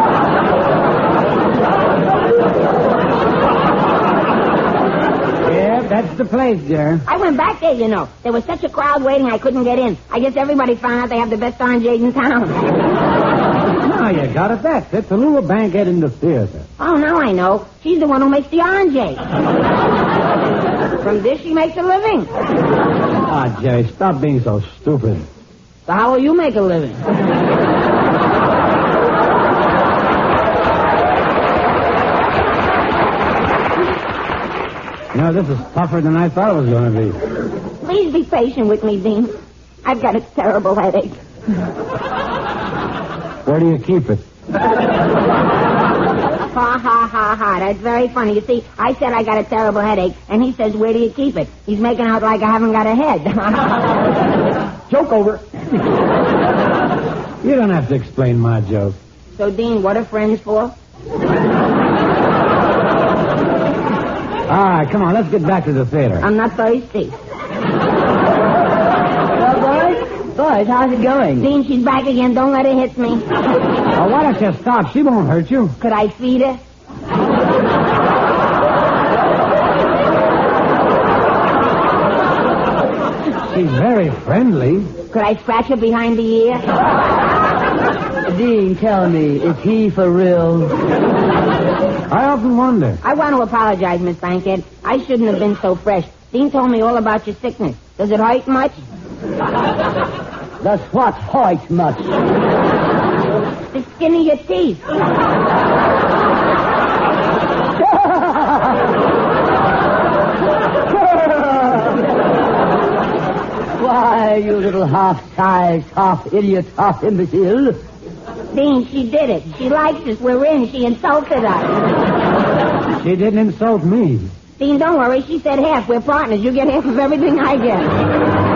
That's the place, Jerry. I went back there, you know. There was such a crowd waiting I couldn't get in. I guess everybody found out they have the best orangeade in town. Now you got it. That's it. Tallulah Bankhead in the theater. Oh, now I know. She's the one who makes the orangeade. From this, she makes a living. Ah, Jerry, stop being so stupid. So how will you make a living? You know, this is tougher than I thought it was going to be. Please be patient with me, Dean. I've got a terrible headache. Where do you keep it? Ha, ha, ha, ha. That's very funny. You see, I said I got a terrible headache, and he says, where do you keep it? He's making out like I haven't got a head. Joke over. You don't have to explain my joke. So, Dean, what are friends for? All right, come on, let's get back to the theater. I'm not thirsty. Well, boys, how's it going? Dean, she's back again. Don't let her hit me. Oh, why don't you stop? She won't hurt you. Could I feed her? She's very friendly. Could I scratch her behind the ear? Dean, tell me, is he for real? I often wonder. I want to apologize, Miss Bankhead. I shouldn't have been so fresh. Dean told me all about your sickness. Does it hurt much? That's what hurts much. The skin of your teeth. Why, Why, you little half-sized, half-idiot, half-imbecile. Dean, she did it. She likes us. We're in. She insulted us. She didn't insult me. Dean, don't worry. She said half. We're partners. You get half of everything I get.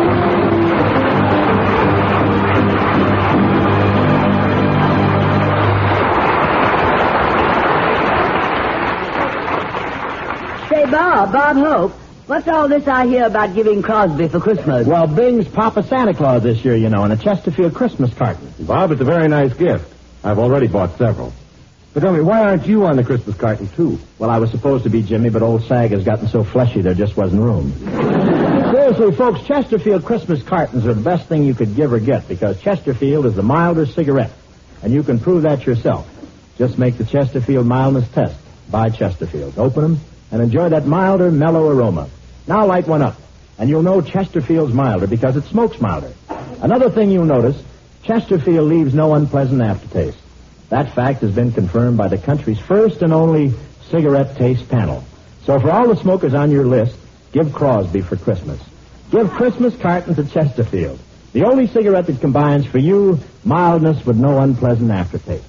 Bob Hope, what's all this I hear about giving Crosby for Christmas? Well, Bing's Papa Santa Claus this year, you know, and a Chesterfield Christmas carton. Bob, it's a very nice gift. I've already bought several. But tell me, why aren't you on the Christmas carton, too? Well, I was supposed to be, Jimmy, but old Sag has gotten so fleshy there just wasn't room. Seriously, folks, Chesterfield Christmas cartons are the best thing you could give or get because Chesterfield is the milder cigarette, and you can prove that yourself. Just make the Chesterfield mildness test. Buy Chesterfield. Open them and enjoy that milder, mellow aroma. Now light one up, and you'll know Chesterfield's milder because it smokes milder. Another thing you'll notice, Chesterfield leaves no unpleasant aftertaste. That fact has been confirmed by the country's first and only cigarette taste panel. So for all the smokers on your list, give Crosby for Christmas. Give Christmas carton to Chesterfield, the only cigarette that combines for you mildness with no unpleasant aftertaste.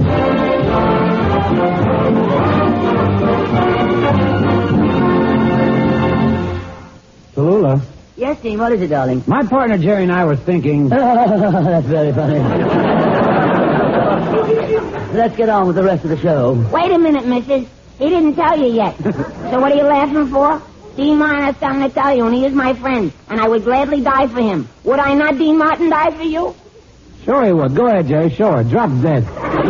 Tallulah. Yes, Dean, what is it, darling? My partner Jerry and I were thinking... That's very funny. Let's get on with the rest of the show. Wait a minute, missus. He didn't tell you yet. So what are you laughing for? Dean Martin has something to tell you, and he is my friend, and I would gladly die for him. Would I not, Dean Martin, die for you? Sure he would. Go ahead, Jerry. Sure. Drop dead.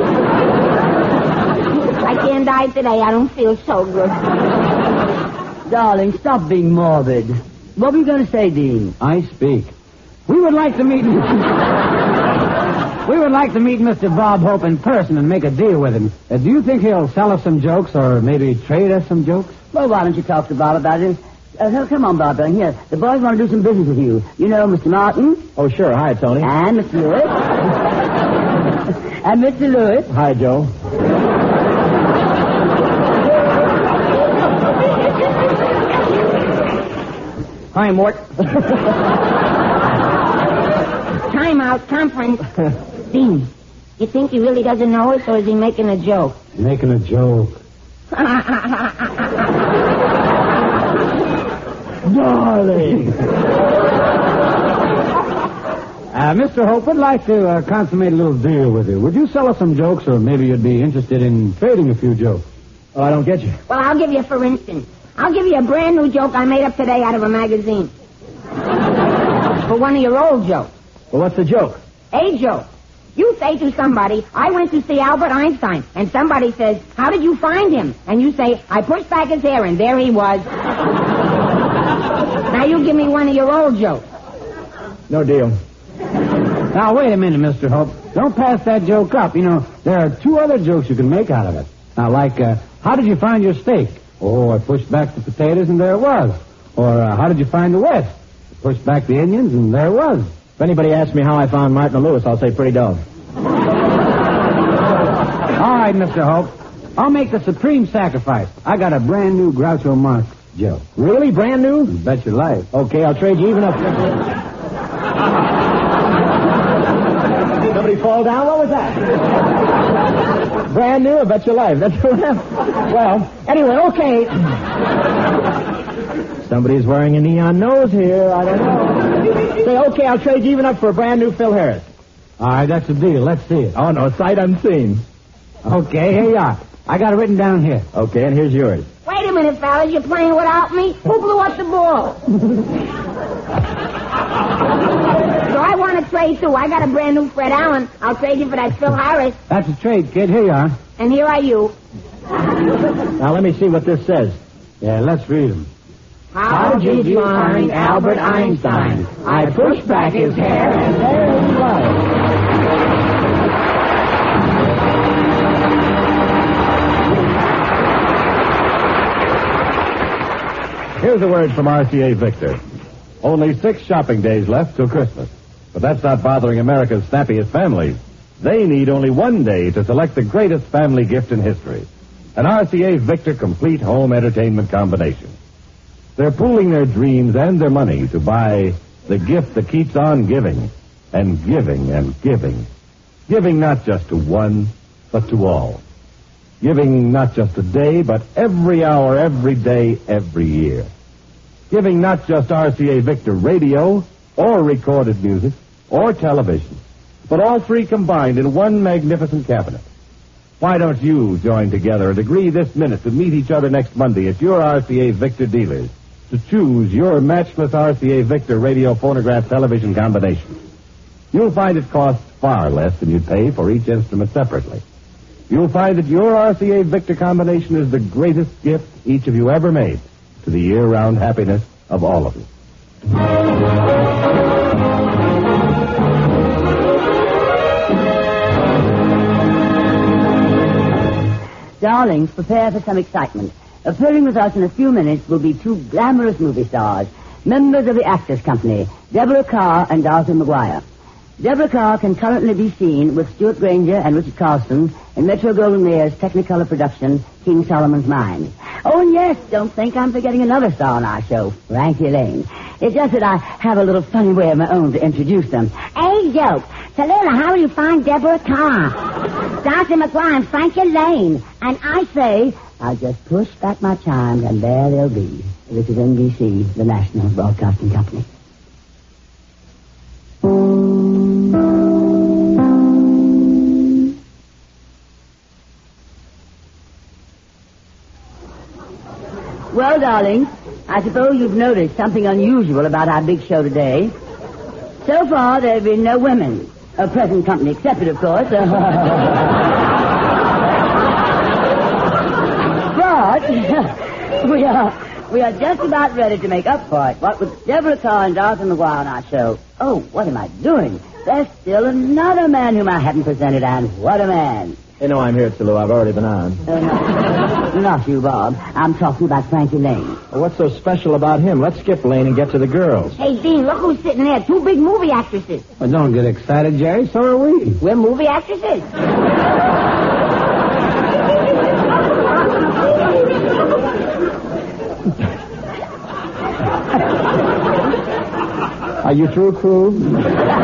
I can't die today. I don't feel so good. Darling, stop being morbid. What were you going to say, Dean? I speak. We would like to meet... We would like to meet Mr. Bob Hope in person and make a deal with him. Do you think he'll sell us some jokes or maybe trade us some jokes? Well, why don't you talk to Bob about it? Come on, Bob. Here. The boys want to do some business with you. You know Mr. Martin? Oh, sure. Hi, Tony. And Mr. Lewis. And Mr. Lewis. Hi, Joe. Hi, Mort. Time out, conference. Dean, you think he really doesn't know us, or is he making a joke? Making a joke. Darling. Mr. Hope, would like to consummate a little deal with you. Would you sell us some jokes, or maybe you'd be interested in trading a few jokes? Oh, I don't get you. Well, I'll give you, for instance, I'll give you a brand new joke I made up today out of a magazine. For one of your old jokes. Well, what's the joke? A joke. You say to somebody, I went to see Albert Einstein. And somebody says, how did you find him? And you say, I pushed back his hair, and there he was. Now you give me one of your old jokes. No deal. Now, wait a minute, Mr. Hope. Don't pass that joke up. You know, there are two other jokes you can make out of it. Now, like, how did you find your steak? Oh, I pushed back the potatoes, and there it was. Or, how did you find the West? I pushed back the onions, and there it was. If anybody asks me how I found Martin Lewis, I'll say pretty dull. All right, Mr. Hope. I'll make the supreme sacrifice. I got a brand new Groucho Marx joke. Really? Brand new? Bet your life. Okay, I'll trade you even up. Somebody fall down? What was that? Brand new? I bet your life. That's well, anyway, okay. Somebody's wearing a neon nose here. I don't know. Say, okay, I'll trade you even up for a brand new Phil Harris. All right, that's the deal. Let's see it. Oh, no, sight unseen. Okay, here you are. I got it written down here. Okay, and here's yours. Wait a minute, fellas. You're playing without me? Who blew up the ball? So I want to trade, too. I got a brand new Fred Allen. I'll trade you for that Phil Harris. That's a trade, kid. Here you are. And here are you. Now, let me see what this says. Yeah, let's read them. How did you find Albert Einstein? I pushed back his hair, and there he was. Here's a word from RCA Victor. Only 6 shopping days left till Christmas. But that's not bothering America's snappiest families. They need only 1 day to select the greatest family gift in history. An RCA Victor complete home entertainment combination. They're pooling their dreams and their money to buy The gift that keeps on giving, and giving and giving. Giving not just to one, but to all. Giving not just a day, but every hour, every day, every year. Giving not just RCA Victor radio, or recorded music, or television, but all three combined in one magnificent cabinet. Why don't you join together and agree this minute to meet each other next Monday at your RCA Victor dealers to choose your matchless RCA Victor radio phonograph television combination? You'll find it costs far less than you'd pay for each instrument separately. You'll find that your RCA Victor combination is the greatest gift each of you ever made to the year-round happiness of all of you. Darlings, prepare for some excitement. Appearing with us in a few minutes will be two glamorous movie stars, members of the Actors Company, Deborah Carr and Arthur Maguire. Deborah Carr can currently be seen with Stuart Granger and Richard Carlson in Metro-Goldwyn-Mayer's Technicolor production, King Solomon's Mine. Oh, and yes, don't think I'm forgetting another star on our show, Frankie Lane. It's just that I have a little funny way of my own to introduce them. Hey, Joke. Tallulah, how will you find Deborah Carr? Darcy McGuire and Frankie Lane. And I say, I'll just push back my chimes and there they'll be. This is NBC, the National Broadcasting Company. Well, darling, I suppose you've noticed something unusual about our big show today. So far, there have been no women. Present company accepted, of course. But we are just about ready to make up for it. What with Deborah Carr and Arthur Maguire on our show. Oh, what am I doing? There's still another man whom I haven't presented, and what a man. You know I'm here, Tallulah. I've already been on. Not you, Bob. I'm talking about Frankie Lane. Well, what's so special about him? Let's skip Lane and get to the girls. hey, Dean, look who's sitting there. Two big movie actresses. Well, don't get excited, Jerry. So are we. We're movie actresses. Are you through, crew?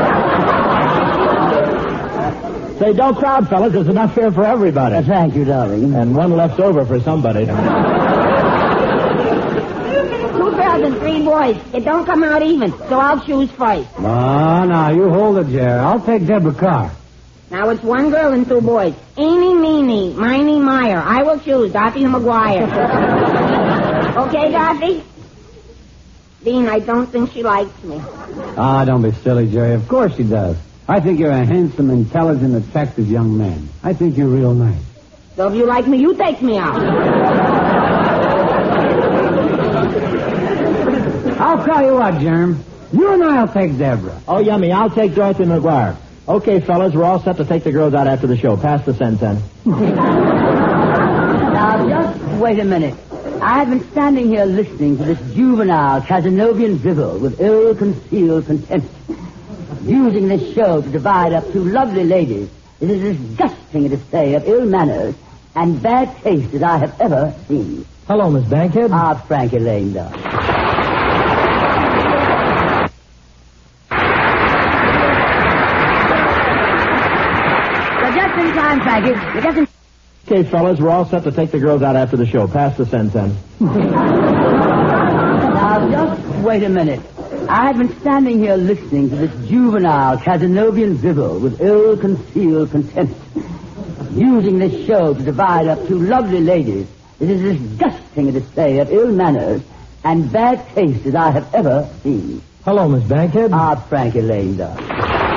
Say, don't crowd, fellas. There's enough here for everybody. Thank you, darling. And one left over for somebody. 2 girls and 3 boys. It don't come out even, so I'll choose first. No, you hold it, Jerry. I'll take Deborah Carr. Now it's 1 girl and 2 boys. Eeny, meeny, miny, mire. I will choose Dorothy McGuire. Okay, Dorothy? Dean, I don't think she likes me. Don't be silly, Jerry. Of course she does. I think you're a handsome, intelligent, attractive young man. I think you're real nice. So if you like me, you take me out. I'll tell you what, Germ. You and I'll take Deborah. Oh, yummy. I'll take Dorothy McGuire. Okay, fellas, we're all set to take the girls out after the show. Pass the sen. Now, just wait a minute. I have been standing here listening to this juvenile Casanovian drivel with ill-concealed contempt. Using this show to divide up 2 lovely ladies. It is disgusting a display of ill manners and bad taste as I have ever seen. Hello, Miss Bankhead. Frankie Lane, darling. You're just in time, Frankie. You're just in... Okay, fellas, we're all set to take the girls out after the show. Pass the sen. Now, just wait a minute. I have been standing here listening to this juvenile Casanovian drivel with ill-concealed contempt. Using this show to divide up 2 lovely ladies. It is disgusting a display of ill manners and bad taste as I have ever seen. Hello, Miss Bankhead. Frankie Lane, darling.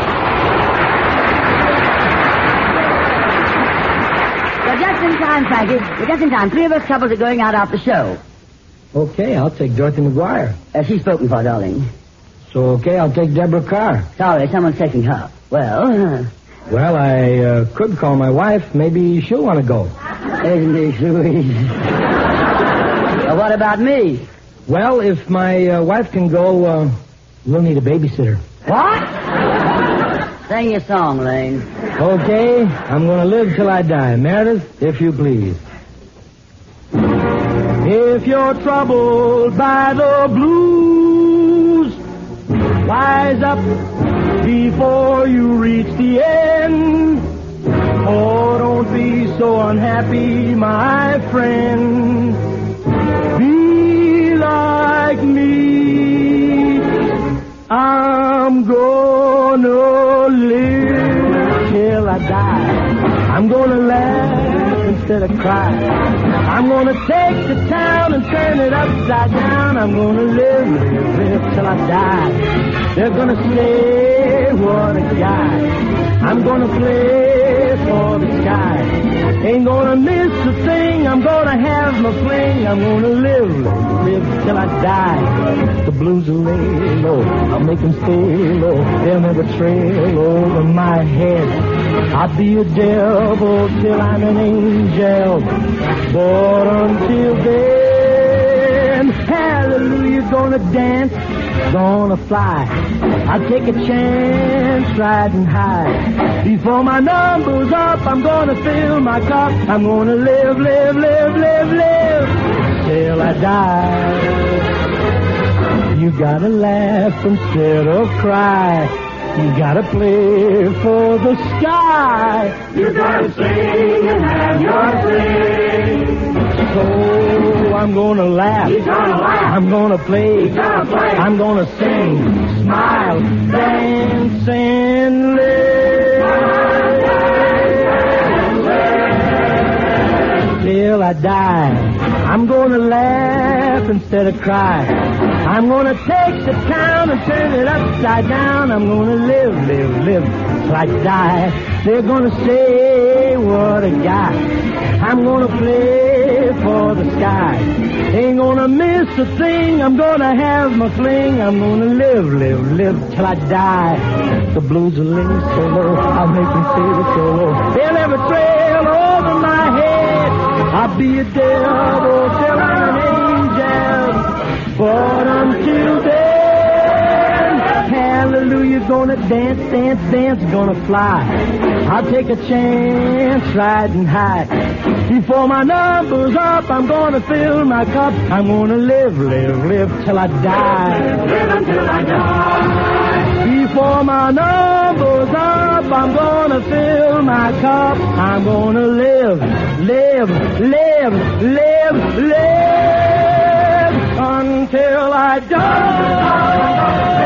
You're just in time, Frankie. You're just in time. 3 of us couples are going out after the show. Okay, I'll take Dorothy McGuire. She's spoken for, darling. So, okay, I'll take Deborah Carr. Sorry, someone's taking her. Well, I could call my wife. Maybe she'll want to go. Isn't he sweet? Well, what about me? Well, if my wife can go, we'll need a babysitter. What? Sing your song, Lane. Okay, I'm going to live till I die. Meredith, if you please. If you're troubled by the blues, Wise up before you reach the end. Oh, don't be so unhappy, my friend. Be like me. I'm gonna live till I die. I'm gonna laugh instead of cry. I'm gonna take the town and turn it upside down. I'm gonna live till I die. They're gonna say, what a guy. I'm gonna play for the sky. Ain't gonna miss a thing. I'm gonna have my fling. I'm gonna live till I die. The blues will lay low. I'll make them stay low. They'll never trail over my head. I'll be a devil till I'm an angel. But until then, hallelujah, gonna dance, gonna fly. I'll take a chance riding high. Before my number's up, I'm gonna fill my cup. I'm gonna live till I die. You gotta laugh instead of cry. You gotta play for the sky. You gotta sing and have your thing. So I'm gonna laugh. You're gonna laugh. I'm gonna play. You're gonna play. I'm gonna sing, smile, dance, and live till I die. I'm gonna laugh instead of cry. I'm gonna take the town and turn it upside down. I'm gonna live till I die. They're gonna say, what a guy. I'm gonna play for the sky. Ain't gonna miss a thing. I'm gonna have my fling. I'm gonna live till I die. The blues will lay so low. I'll make them feel so low. They'll never trail over my head. I'll be a devil till I'm an angel. But until then, hallelujah, gonna dance, gonna fly. I'll take a chance riding high. Before my number's up, I'm gonna fill my cup. I'm gonna live till I die. Live until I die. Before my number's up, I'm gonna fill my cup. I'm gonna live until I die.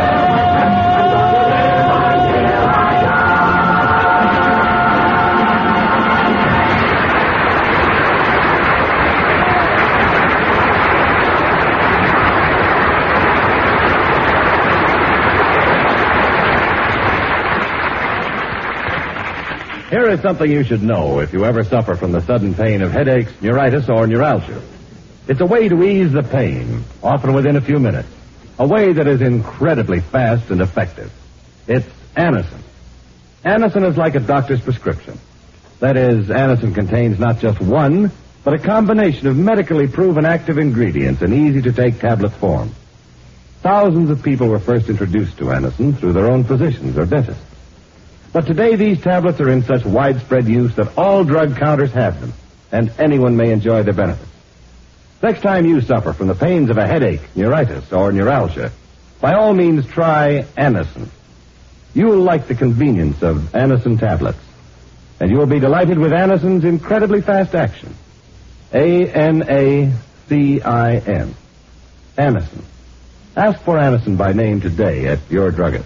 Here is something you should know if you ever suffer from the sudden pain of headaches, neuritis, or neuralgia. It's a way to ease the pain, often within a few minutes. A way that is incredibly fast and effective. It's Anacin. Anacin is like a doctor's prescription. That is, Anacin contains not just one, but a combination of medically proven active ingredients in easy-to-take tablet form. Thousands of people were first introduced to Anacin through their own physicians or dentists. But today these tablets are in such widespread use that all drug counters have them, and anyone may enjoy their benefits. Next time you suffer from the pains of a headache, neuritis, or neuralgia, by all means try Anacin. You will like the convenience of Anacin tablets, and you will be delighted with Anacin's incredibly fast action. Anacin. Anacin. Ask for Anacin by name today at your druggist.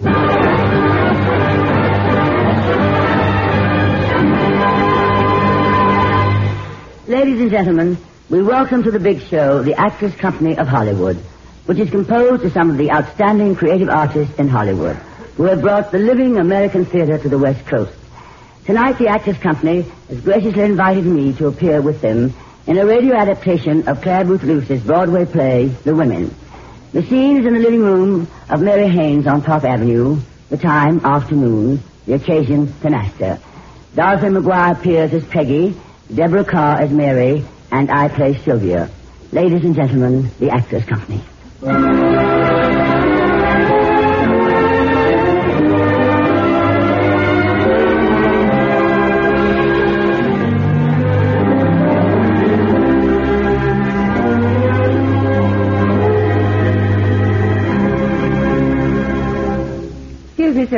Ladies and gentlemen, we welcome to the big show the Actors Company of Hollywood, which is composed of some of the outstanding creative artists in Hollywood, who have brought the living American theater to the West Coast. Tonight, the Actors Company has graciously invited me to appear with them in a radio adaptation of Claire Booth Luce's Broadway play, The Women. The scene is in the living room of Mary Haynes on Park Avenue, the time, afternoon, the occasion, canasta. Dorothy McGuire appears as Peggy, Deborah Carr as Mary, and I play Sylvia. Ladies and gentlemen, the Actors Company.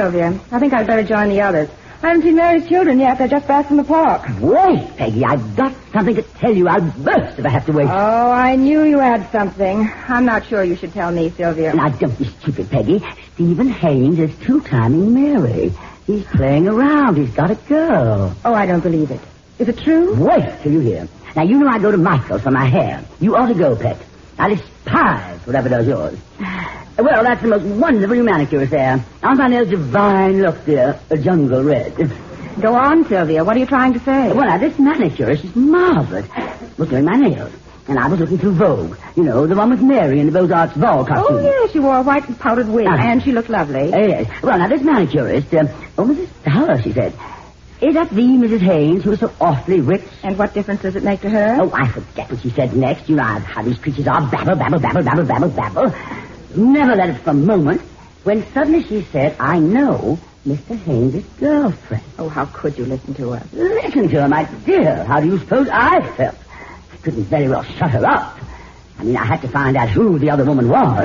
Sylvia. I think I'd better join the others. I haven't seen Mary's children yet. They're just back from the park. Wait, Peggy. I've got something to tell you. I'll burst if I have to wait. Oh, I knew you had something. I'm not sure you should tell me, Sylvia. Now, don't be stupid, Peggy. Stephen Haynes is two-timing Mary. He's playing around. He's got a girl. Oh, I don't believe it. Is it true? Wait till you hear. Now, you know I go to Michael's for my hair. You ought to go, Pet. I despise whatever does yours. Well, that's the most wonderful new manicurist there. Aren't my nails divine? Look, dear, a jungle red. Go on, Sylvia. What are you trying to say? Well, now, this manicurist is marvelous. Was doing my nails. And I was looking through Vogue. You know, the one with Mary in the Beaux-Arts ball costume. Oh, yes, she wore a white and powdered wig, and she looked lovely. Yes. Well, now, this manicurist, Mrs. Starr, she said, is that the Mrs. Haynes who is so awfully rich? And what difference does it make to her? Oh, I forget what she said next. You know how these creatures are. Babble, babble, babble, babble, babble, babble. Never let it for a moment. When suddenly she said, I know Mr. Haynes' girlfriend. Oh, how could you listen to her? Listen to her, my dear. How do you suppose I felt? I couldn't very well shut her up. I mean, I had to find out who the other woman was.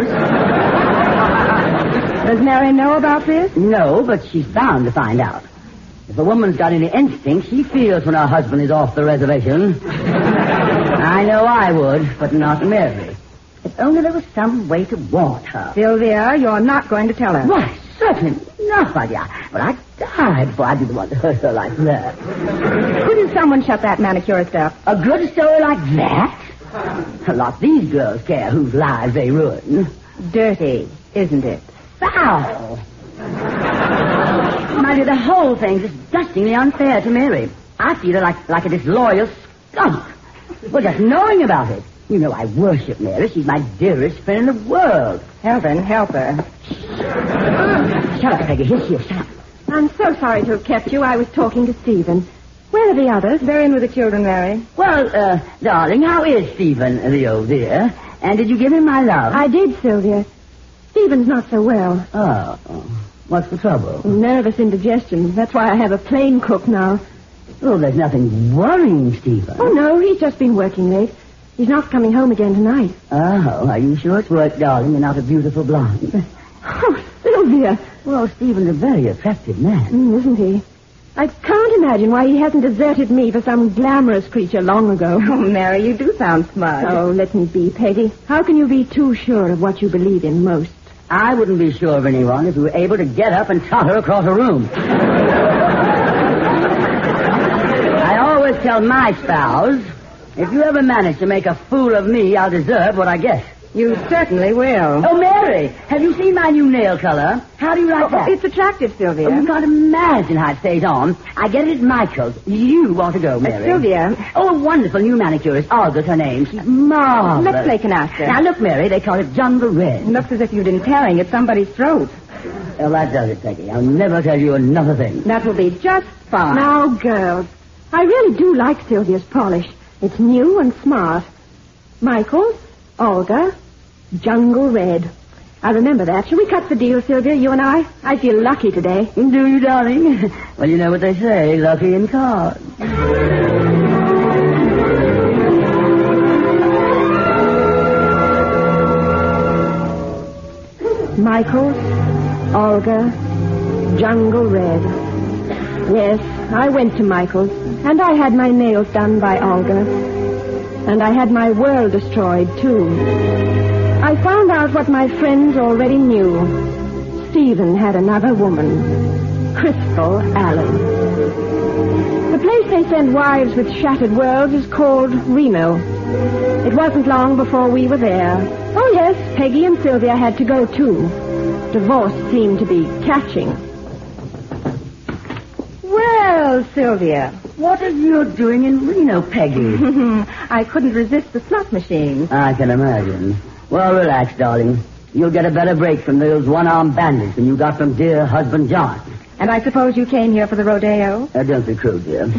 Does Mary know about this? No, but she's bound to find out. If a woman's got any instinct, she feels when her husband is off the reservation. I know I would, but not Mary. If only there was some way to warn her. Sylvia, you're not going to tell her. Why, certainly not, my dear. But I'd die before I'd be the one to hurt her like that. Couldn't someone shut that manicurist up? A good story like that? A lot these girls care whose lives they ruin. Dirty, isn't it? Foul. My dear, the whole thing's disgustingly unfair to Mary. I feel her like a disloyal skunk. Well, just knowing about it. You know I worship Mary. She's my dearest friend in the world. Heaven help her. Shut up, Peggy. Here, shut up. I'm so sorry to have kept you. I was talking to Stephen. Where are the others? They're in with the children, Mary. Well, darling, how is Stephen, the old dear? And did you give him my love? I did, Sylvia. Stephen's not so well. Oh. What's the trouble? Nervous indigestion. That's why I have a plain cook now. Oh, there's nothing worrying Stephen. Oh, no, he's just been working late. He's not coming home again tonight. Oh, are you sure it's work, darling? You're not a beautiful blonde. Oh, Sylvia. Well, Stephen's a very attractive man. Isn't he? I can't imagine why he hasn't deserted me for some glamorous creature long ago. Oh, Mary, you do sound smart. Oh, let me be, Peggy. How can you be too sure of what you believe in most? I wouldn't be sure of anyone if you were able to get up and totter across a room. I always tell my spouse, if you ever manage to make a fool of me, I'll deserve what I get. You certainly will. Oh, Mary, have you seen my new nail color? How do you like that? It's attractive, Sylvia. Oh, you can't imagine how it stays on. I get it at Michael's. You want to go, Mary. Sylvia. Oh, a wonderful new manicurist. Olga's her name. She's marvelous. Let's play canasta. Now, look, Mary, they call it Jungle Red. It looks as if you'd been tearing at somebody's throat. Well, that does it, Peggy. I'll never tell you another thing. That will be just fine. Now, girls, I really do like Sylvia's polish. It's new and smart. Michael's, Olga, Jungle Red. I remember that. Shall we cut the deal, Sylvia, you and I? I feel lucky today. Do you, darling? Well, you know what they say, lucky in cards. Michael's, Olga, Jungle Red. Yes, I went to Michael's, and I had my nails done by Olga. And I had my world destroyed, too. I found out what my friends already knew. Stephen had another woman, Crystal Allen. The place they send wives with shattered worlds is called Reno. It wasn't long before we were there. Oh, yes, Peggy and Sylvia had to go, too. Divorce seemed to be catching. Well, Sylvia. What are you doing in Reno, Peggy? I couldn't resist the slot machine. I can imagine. Well, relax, darling. You'll get a better break from those one-armed bandits than you got from dear husband John. And I suppose you came here for the rodeo? Don't be crude, dear.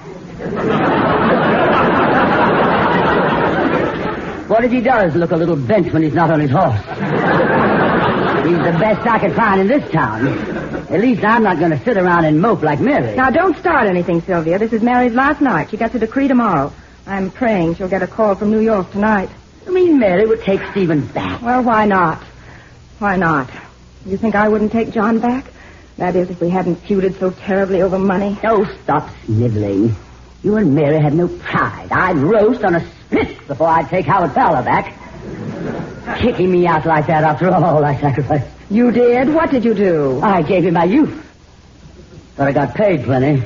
What if he does look a little bent when he's not on his horse? He's the best I could find in this town. At least I'm not going to sit around and mope like Mary. Now, don't start anything, Sylvia. This is Mary's last night. She gets a decree tomorrow. I'm praying she'll get a call from New York tonight. You mean Mary would take Stephen back? Well, why not? Why not? You think I wouldn't take John back? That is, if we hadn't feuded so terribly over money. Oh, stop sniveling. You and Mary had no pride. I'd roast on a spit before I'd take Howard Fowler back. Kicking me out like that after all I sacrificed. You did? What did you do? I gave him my youth. But I got paid plenty.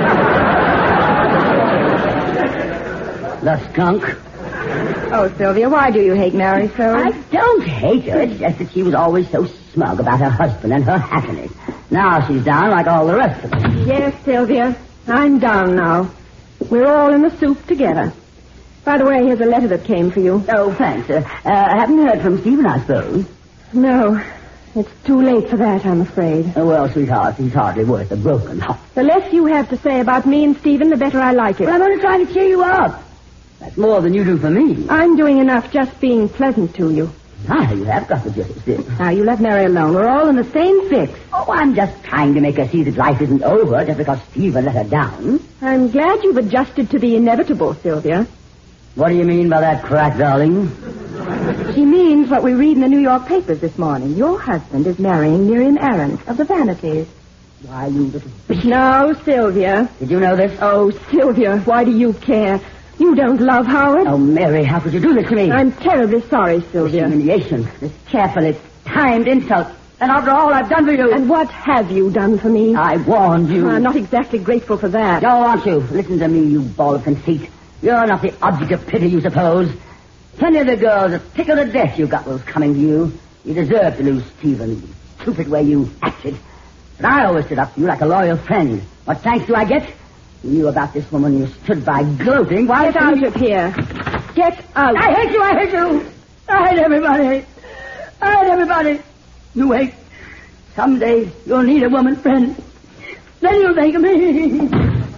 The skunk. Oh, Sylvia, why do you hate Mary so? I don't hate her. It's just that she was always so smug about her husband and her happiness. Now she's down like all the rest of us. Yes, Sylvia. I'm down now. We're all in the soup together. By the way, here's a letter that came for you. Oh, thanks. I haven't heard from Stephen, I suppose. No. It's too late for that, I'm afraid. Oh, well, sweetheart, he's hardly worth a broken heart. The less you have to say about me and Stephen, the better I like it. Well, I'm only trying to cheer you up. That's more than you do for me. I'm doing enough just being pleasant to you. Ah, you have got the gist of it. Now, you let Mary alone. We're all in the same fix. Oh, I'm just trying to make her see that life isn't over just because Stephen let her down. I'm glad you've adjusted to the inevitable, Sylvia. What do you mean by that crack, darling? She means what we read in the New York papers this morning. Your husband is marrying Miriam Ahrens of the Vanities. Why, you little bitch. No, Sylvia. Did you know this? Oh, Sylvia, why do you care? You don't love Howard. Oh, Mary, how could you do this to me? I'm terribly sorry, Sylvia. This humiliation, this carefully timed insult. And after all I've done for you. And what have you done for me? I warned you. I'm not exactly grateful for that. No, aren't you? Listen to me, you ball of conceit. You're not the object of pity, you suppose. Plenty of the girls are tickled to death you got what was coming to you. You deserve to lose Stephen, the stupid way you acted. But I always stood up to you like a loyal friend. What thanks do I get? You knew about this woman. You stood by gloating. Why Get out of here. Get out. I hate you. I hate you. I hate everybody. I hate everybody. You wait. Someday you'll need a woman friend. Then you'll think of me.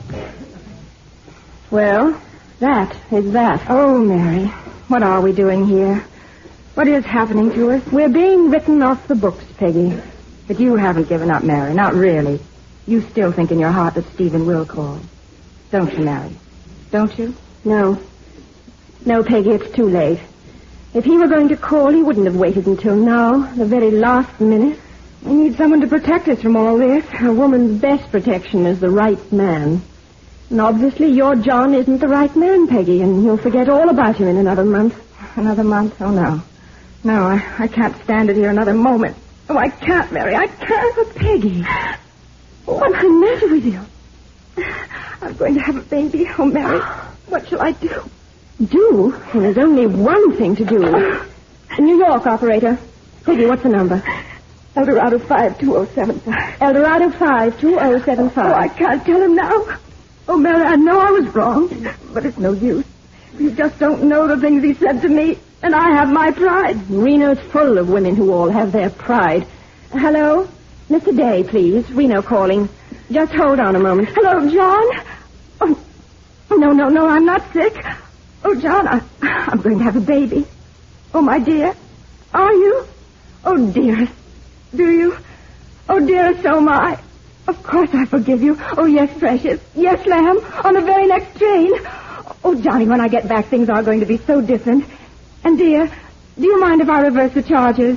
Well, that is that. Oh, Mary, what are we doing here? What is happening to us? We're being written off the books, Peggy. But you haven't given up, Mary. Not really. You still think in your heart that Stephen will call. Don't you, Mary? Don't you? No. No, Peggy, it's too late. If he were going to call, he wouldn't have waited until now, the very last minute. We need someone to protect us from all this. A woman's best protection is the right man. And obviously your John isn't the right man, Peggy, and you'll forget all about him in another month. Another month? Oh, no. No, I can't stand it here another moment. Oh, I can't, Mary. I can't. But Peggy, what's the matter with you? I'm going to have a baby. Oh, Mary, what shall I do? Do? Well, there's only one thing to do. New York, operator. Peggy, what's the number? Eldorado 52075. Eldorado 52075. Oh, I can't tell him now. Oh, Mary, I know I was wrong, but it's no use. You just don't know the things he said to me, and I have my pride. Reno's full of women who all have their pride. Hello? Mr. Day, please. Reno calling. Just hold on a moment. Hello, John? Oh, no, I'm not sick. Oh, John, I'm going to have a baby. Oh, my dear. Are you? Oh, dearest. Do you? Oh, dearest, so am I. Of course I forgive you. Oh, yes, precious. Yes, lamb. On the very next train. Oh, Johnny, when I get back, things are going to be so different. And, dear, do you mind if I reverse the charges?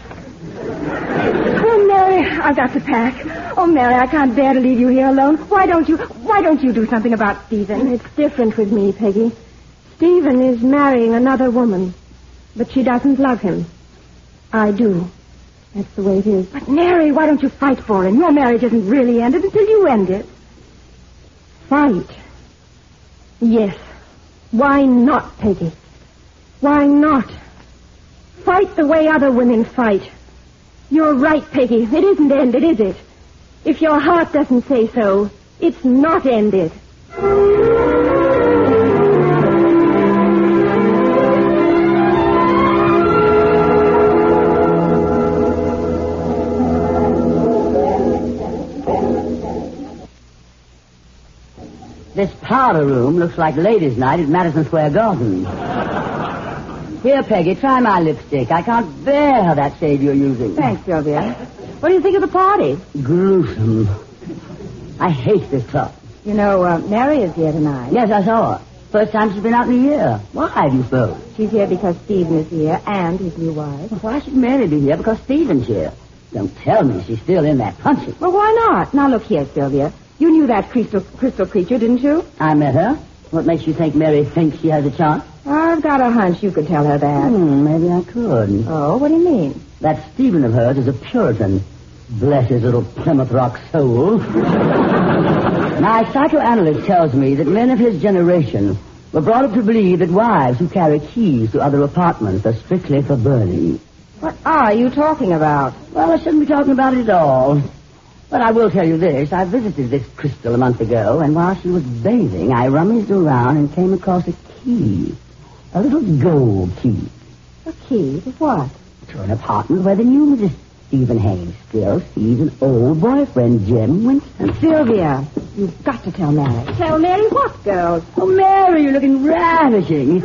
Oh, Mary, I've got to pack. Oh, Mary, I can't bear to leave you here alone. Why don't you do something about Stephen? It's different with me, Peggy. Stephen is marrying another woman, but she doesn't love him. I do. That's the way it is. But, Mary, why don't you fight for him? Your marriage isn't really ended until you end it. Fight? Yes. Why not, Peggy? Why not? Fight the way other women fight. You're right, Peggy. It isn't ended, is it? If your heart doesn't say so, it's not ended. This powder room looks like ladies' night at Madison Square Garden. Here, Peggy, try my lipstick. I can't bear that shade you're using. Thanks, Sylvia. What do you think of the party? Gruesome. I hate this club. You know, Mary is here tonight. Yes, I saw her. First time she's been out in a year. Why, do you suppose? She's here because Stephen is here and his new wife. Why should Mary be here? Because Stephen's here. Don't tell me she's still in that punching. Well, why not? Now, look here, Sylvia. You knew that crystal creature, didn't you? I met her. What makes you think Mary thinks she has a chance? I've got a hunch you could tell her that. Maybe I could. Oh, what do you mean? That Stephen of hers is a Puritan. Bless his little Plymouth Rock soul. My psychoanalyst tells me that men of his generation were brought up to believe that wives who carry keys to other apartments are strictly for burning. What are you talking about? Well, I shouldn't be talking about it at all. But I will tell you this. I visited this crystal a month ago, and while she was bathing, I rummaged around and came across a key. A little gold key. A key to what? To an apartment where the new Mrs. Stephen Haynes still sees an old boyfriend, Jim Winston. Sylvia, you've got to tell Mary. Tell Mary what, girls? Oh, Mary, you're looking ravishing.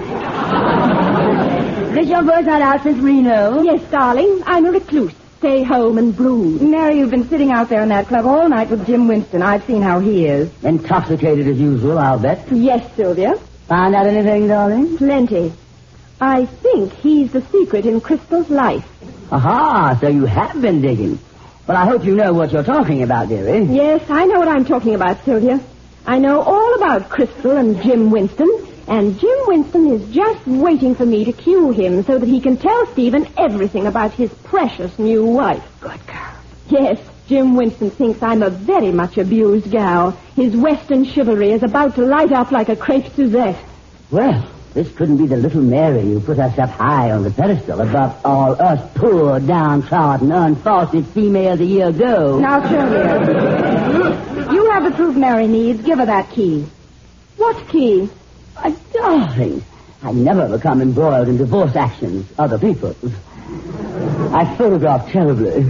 Is this your first night out since Reno? Yes, darling. I'm a recluse. Stay home and brood. Mary, you've been sitting out there in that club all night with Jim Winston. I've seen how he is. Intoxicated as usual, I'll bet. Yes, Sylvia. Find out anything, darling? Plenty. I think he's the secret in Crystal's life. Aha, so you have been digging. Well, I hope you know what you're talking about, dearie. Yes, I know what I'm talking about, Sylvia. I know all about Crystal and Jim Winston, and Jim Winston is just waiting for me to cue him so that he can tell Stephen everything about his precious new wife. Good girl. Yes, Jim Winston thinks I'm a very much abused gal. His Western chivalry is about to light up like a crepe Suzette. Well, this couldn't be the little Mary who put herself high on the pedestal above all us poor, downtrodden, unfortunate females a year ago. Now, Sylvia, you have the proof Mary needs. Give her that key. What key? My darling, I never become embroiled in divorce actions, other people's. I photograph terribly.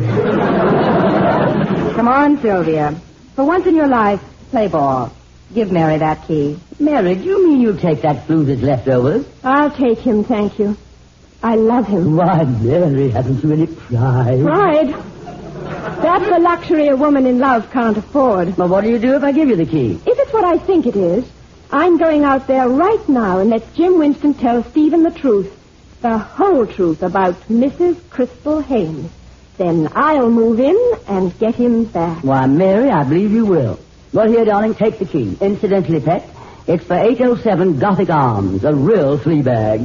Come on, Sylvia. For once in your life, play ball. Give Mary that key. Mary, do you mean you'll take that flooter's leftovers? I'll take him, thank you. I love him. Why, Mary, haven't you any pride? Pride? That's a luxury a woman in love can't afford. Well, what do you do if I give you the key? If it's what I think it is, I'm going out there right now and let Jim Winston tell Stephen the truth. The whole truth about Mrs. Crystal Haynes. Then I'll move in and get him back. Why, Mary, I believe you will. Well, here, darling, take the key. Incidentally, pet, it's for 807 Gothic Arms, a real flea bag.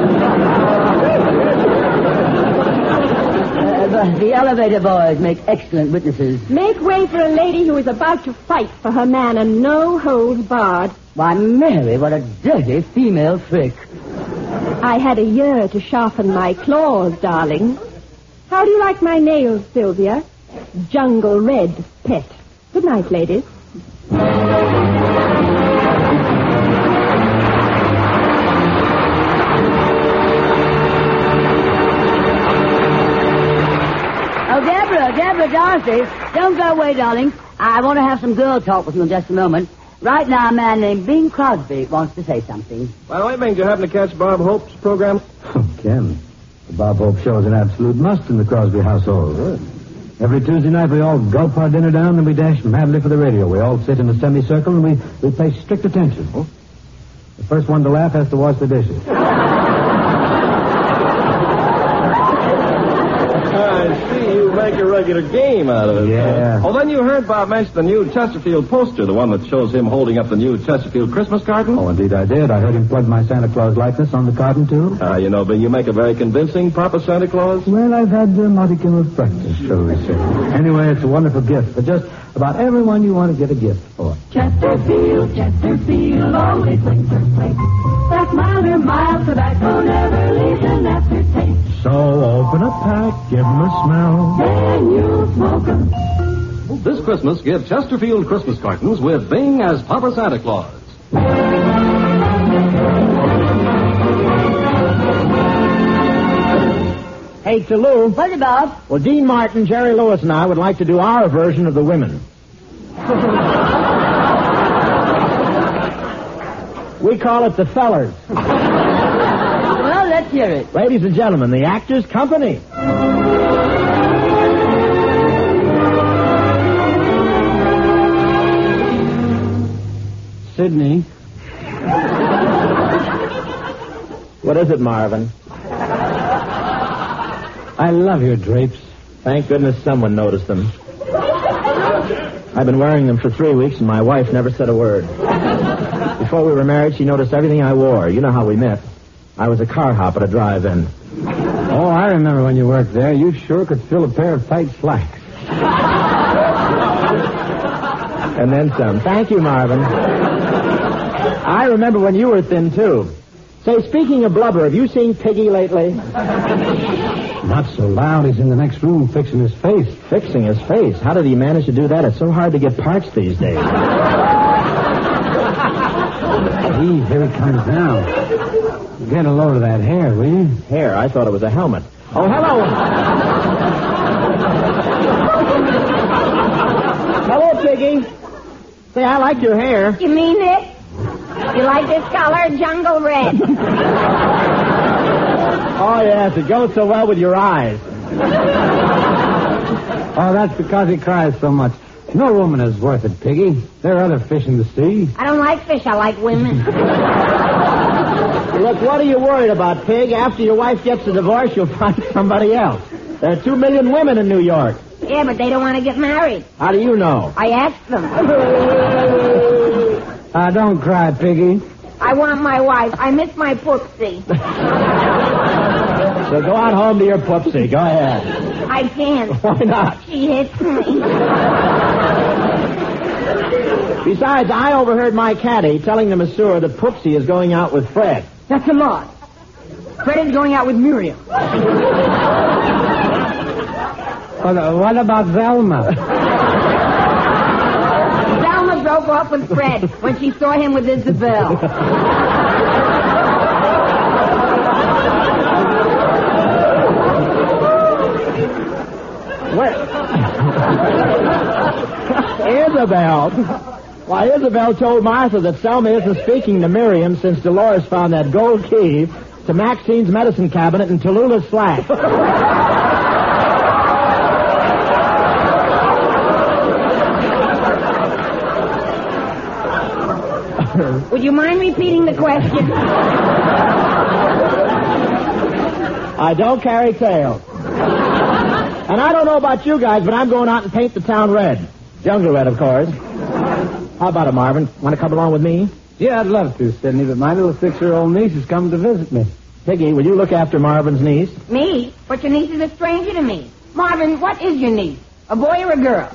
The elevator boys make excellent witnesses. Make way for a lady who is about to fight for her man and no holds barred. Why, Mary, what a dirty female trick. I had a year to sharpen my claws, darling. How do you like my nails, Sylvia? Jungle red, pet. Good night, ladies. Oh, Deborah Darcy, don't go away, darling. I want to have some girl talk with you in just a moment. Right now, a man named Bing Crosby wants to say something. By the way, Bing, did you happen to catch Bob Hope's program? Oh, Ken, the Bob Hope show is an absolute must in the Crosby household. Good. Every Tuesday night, we all gulp our dinner down and we dash madly for the radio. We all sit in a semicircle and we pay strict attention. Oh. The first one to laugh has to wash the dishes. I see you make a regular game out of it. Yeah. Oh, then you heard Bob mention the new Chesterfield poster, the one that shows him holding up the new Chesterfield Christmas carton? Oh, indeed I did. I heard him plug my Santa Claus likeness on the carton, too. You know, Bing, you make a very convincing Papa Santa Claus. Well, I've had a modicum of practice, shall we say. Anyway, it's a wonderful gift for just about everyone you want to get a gift for. Chesterfield, Chesterfield, always wins first place. That milder, mild tobacco never leaves an aftertaste. So open a pack, give 'em a smell. Then you smoke 'em. This Christmas, give Chesterfield Christmas cartons with Bing as Papa Santa Claus. Hey, to Lou. What's it, Bob? Well, Dean Martin, Jerry Lewis, and I would like to do our version of the women. We call it the fellers. Well, let's hear it. Ladies and gentlemen, the Actors Company. Sydney. What is it, Marvin? I love your drapes. Thank goodness someone noticed them. I've been wearing them for 3 weeks, and my wife never said a word. Before we were married, she noticed everything I wore. You know how we met. I was a car hop at a drive-in. Oh, I remember when you worked there. You sure could fill a pair of tight slacks. And then some. Thank you, Marvin. I remember when you were thin, too. Say, speaking of blubber, have you seen Piggy lately? Not so loud. He's in the next room fixing his face. Fixing his face? How did he manage to do that? It's so hard to get parts these days. Gee, here he comes now. Get a load of that hair, will you? Hair? I thought it was a helmet. Oh, hello. Hello, Piggy. Say, I like your hair. You mean it? You like this color, jungle red? Oh, yes, it goes so well with your eyes. Oh, that's because he cries so much. No woman is worth it, Piggy. There are other fish in the sea. I don't like fish. I like women. Look, what are you worried about, Pig? After your wife gets a divorce, you'll find somebody else. There are 2 million women in New York. Yeah, but they don't want to get married. How do you know? I asked them. Don't cry, Piggy. I want my wife. I miss my poopsie. So go on home to your poopsie. Go ahead. I can't. Why not? She hits me. Besides, I overheard my caddy telling the masseur that Poopsie is going out with Fred. That's a lie. Fred is going out with Miriam. What about Velma? Velma broke off with Fred when she saw him with Isabel. Where? Isabel? Why, Isabel told Martha that Selma isn't speaking to Miriam since Dolores found that gold key to Maxine's medicine cabinet in Tallulah's slack. Would you mind repeating the question? I don't carry tails. And I don't know about you guys, but I'm going out and paint the town red. Jungle red, of course. How about it, Marvin? Want to come along with me? Yeah, I'd love to, Sidney, but my little 6-year-old niece has come to visit me. Piggy, will you look after Marvin's niece? Me? But your niece is a stranger to me. Marvin, what is your niece? A boy or a girl?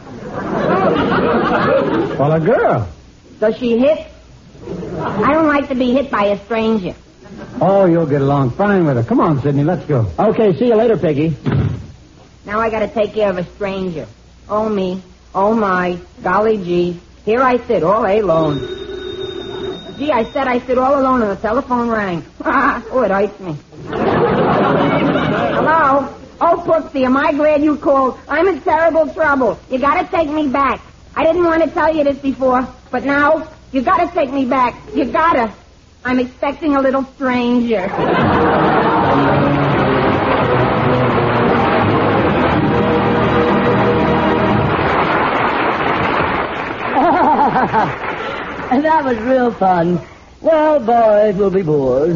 Well, a girl. Does she hit? I don't like to be hit by a stranger. Oh, you'll get along fine with her. Come on, Sidney, let's go. Okay, see you later, Piggy. Now I gotta take care of a stranger. Oh, me. Oh, my. Golly gee. Here I sit, all alone. Gee, I said I sit all alone and the telephone rang. Oh, it hurts me. Hello? Oh, Poopsie, am I glad you called? I'm in terrible trouble. You gotta take me back. I didn't want to tell you this before, but now you gotta take me back. You gotta. I'm expecting a little stranger. That was real fun. Well, boys will be boys.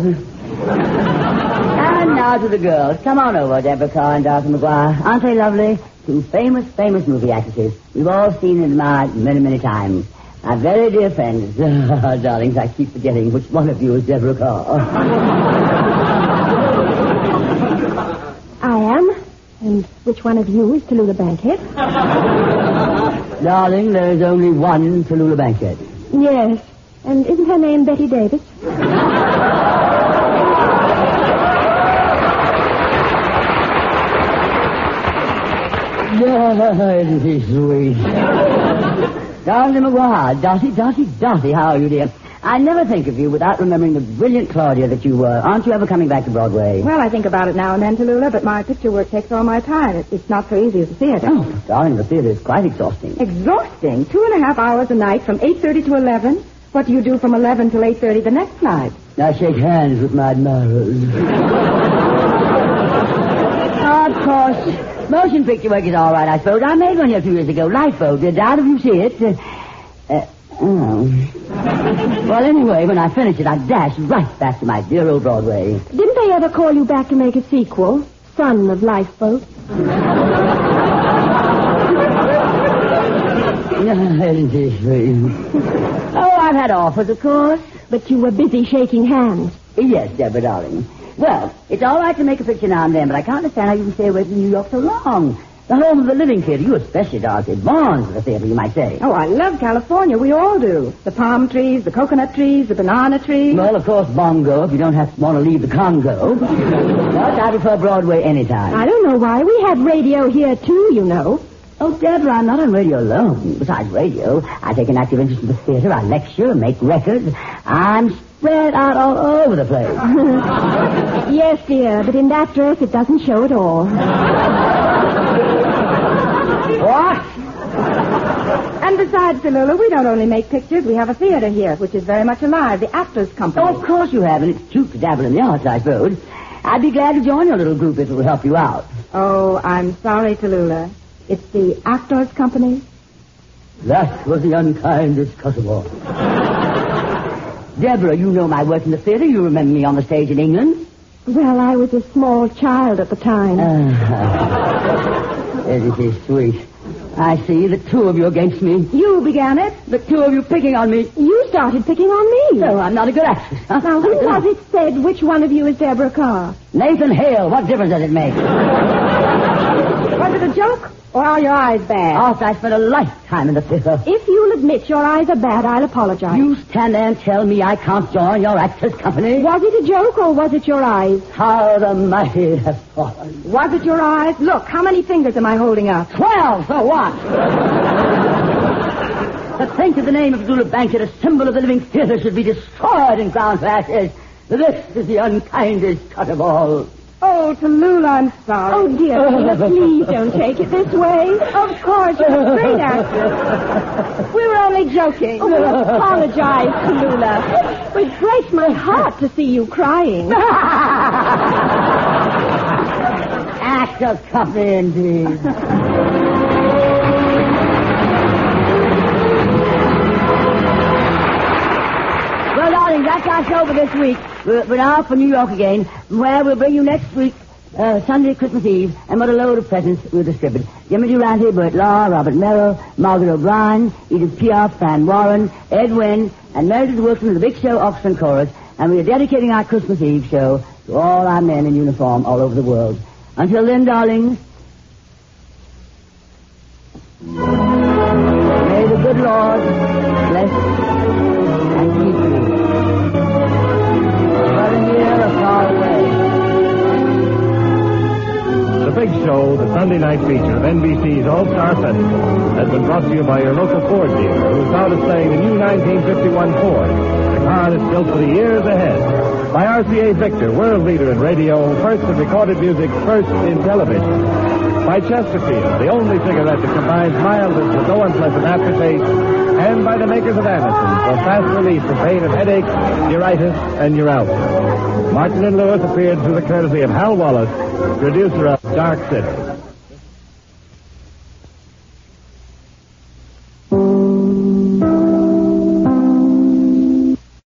And now to the girls. Come on over, Deborah Carr and Darcy McGuire. Aren't they lovely? 2 famous movie actresses. We've all seen and admired many, many times. My very dear friends. Darlings, I keep forgetting which one of you is Deborah Carr. I am. And which one of you is Tallulah Bankhead? Darling, there is only one Tallulah Bankhead. Yes. And isn't her name Betty Davis? Isn't he sweet? Darcy McGuire, Darcy, how are you, dear? I never think of you without remembering the brilliant Claudia that you were. Aren't you ever coming back to Broadway? Well, I think about it now and then, Tallulah, but my picture work takes all my time. It's not so easy as the theater. Oh, darling, the theater is quite exhausting. Exhausting? 2.5 hours a night from 8:30 to 11. What do you do from 11 till 8:30 the next night? I shake hands with my admirers. Of course. Motion picture work is all right, I suppose. I made one here a few years ago. Lifeboat. Did either of you see it? Oh. Well, anyway, when I finished it, I dashed right back to my dear old Broadway. Didn't they ever call you back to make a sequel? Son of Lifeboat? Isn't he sweet? Oh, I've had offers, of course. But you were busy shaking hands. Yes, Deborah, darling. Well, it's all right to make a picture now and then, but I can't understand how you can stay away from New York so long. The home of the living theater. You especially, Dorothy. Born for the theater, you might say. Oh, I love California. We all do. The palm trees, the coconut trees, the banana trees. Well, of course, bongo, if you don't want to leave the Congo. But I prefer Broadway anytime. I don't know why. We have radio here, too, you know. Oh, Deborah, I'm not on radio alone. Besides radio, I take an active interest in the theater. I lecture, make records. I'm spread out all over the place. Yes, dear, but in that dress, it doesn't show at all. What? And besides, Tallulah, we don't only make pictures. We have a theater here, which is very much alive, the Actors Company. Oh, of course you have, and it's cute to dabble in the arts, I suppose. I'd be glad to join your little group if it will help you out. Oh, I'm sorry, Tallulah. It's the Actors Company. That was the unkindest cut of all. Deborah, you know my work in the theater. You remember me on the stage in England. Well, I was a small child at the time. Isn't he sweet? I see the two of you against me. You began it. The two of you picking on me. You started picking on me. So I'm not a good actress, huh? Now, who was it said which one of you is Deborah Carr? Nathan Hale. What difference does it make? Was it a joke? Or are your eyes bad? After I spent a lifetime in the theater. If you'll admit your eyes are bad, I'll apologize. You stand there and tell me I can't join your Actors Company? Was it a joke or was it your eyes? How the mighty have fallen. Was it your eyes? Look, how many fingers am I holding up? 12, so what? To think that the name of Tallulah Bankhead, a symbol of the living theater, should be destroyed and ground to ashes. This is the unkindest cut of all. Oh, Tallulah, I'm sorry. Oh, dear, Tallulah, please don't take it this way. Of course, you're a great actress. We were only joking. Oh, apologize, Tallulah. It breaks my heart to see you crying. Actors Company, indeed. Well, darling, that's our show for this week. We're out for New York again, where we'll bring you next week, Sunday, Christmas Eve, and what a load of presents we'll distribute. Jimmy Durante, Bert Law, Robert Merrill, Margaret O'Brien, Edith Piaf, Fran Warren, Ed Wynn, and Meredith Wilson of the Big Show Orchestra and Chorus, and we are dedicating our Christmas Eve show to all our men in uniform all over the world. Until then, darlings, may the good Lord bless and keep you. Whether near or far away. The Big Show, the Sunday night feature of NBC's All-Star Festival, has been brought to you by your local Ford dealer, who's now displaying the new 1951 Ford, the car that's built for the years ahead. By RCA Victor, world leader in radio, first in recorded music, first in television. By Chesterfield, the only cigarette that combines mildness with no unpleasant aftertaste. And by the makers of Anacin for fast relief from pain of headache, neuritis, and neuralgia. Martin and Lewis appeared through the courtesy of Hal Wallace, producer of Dark City.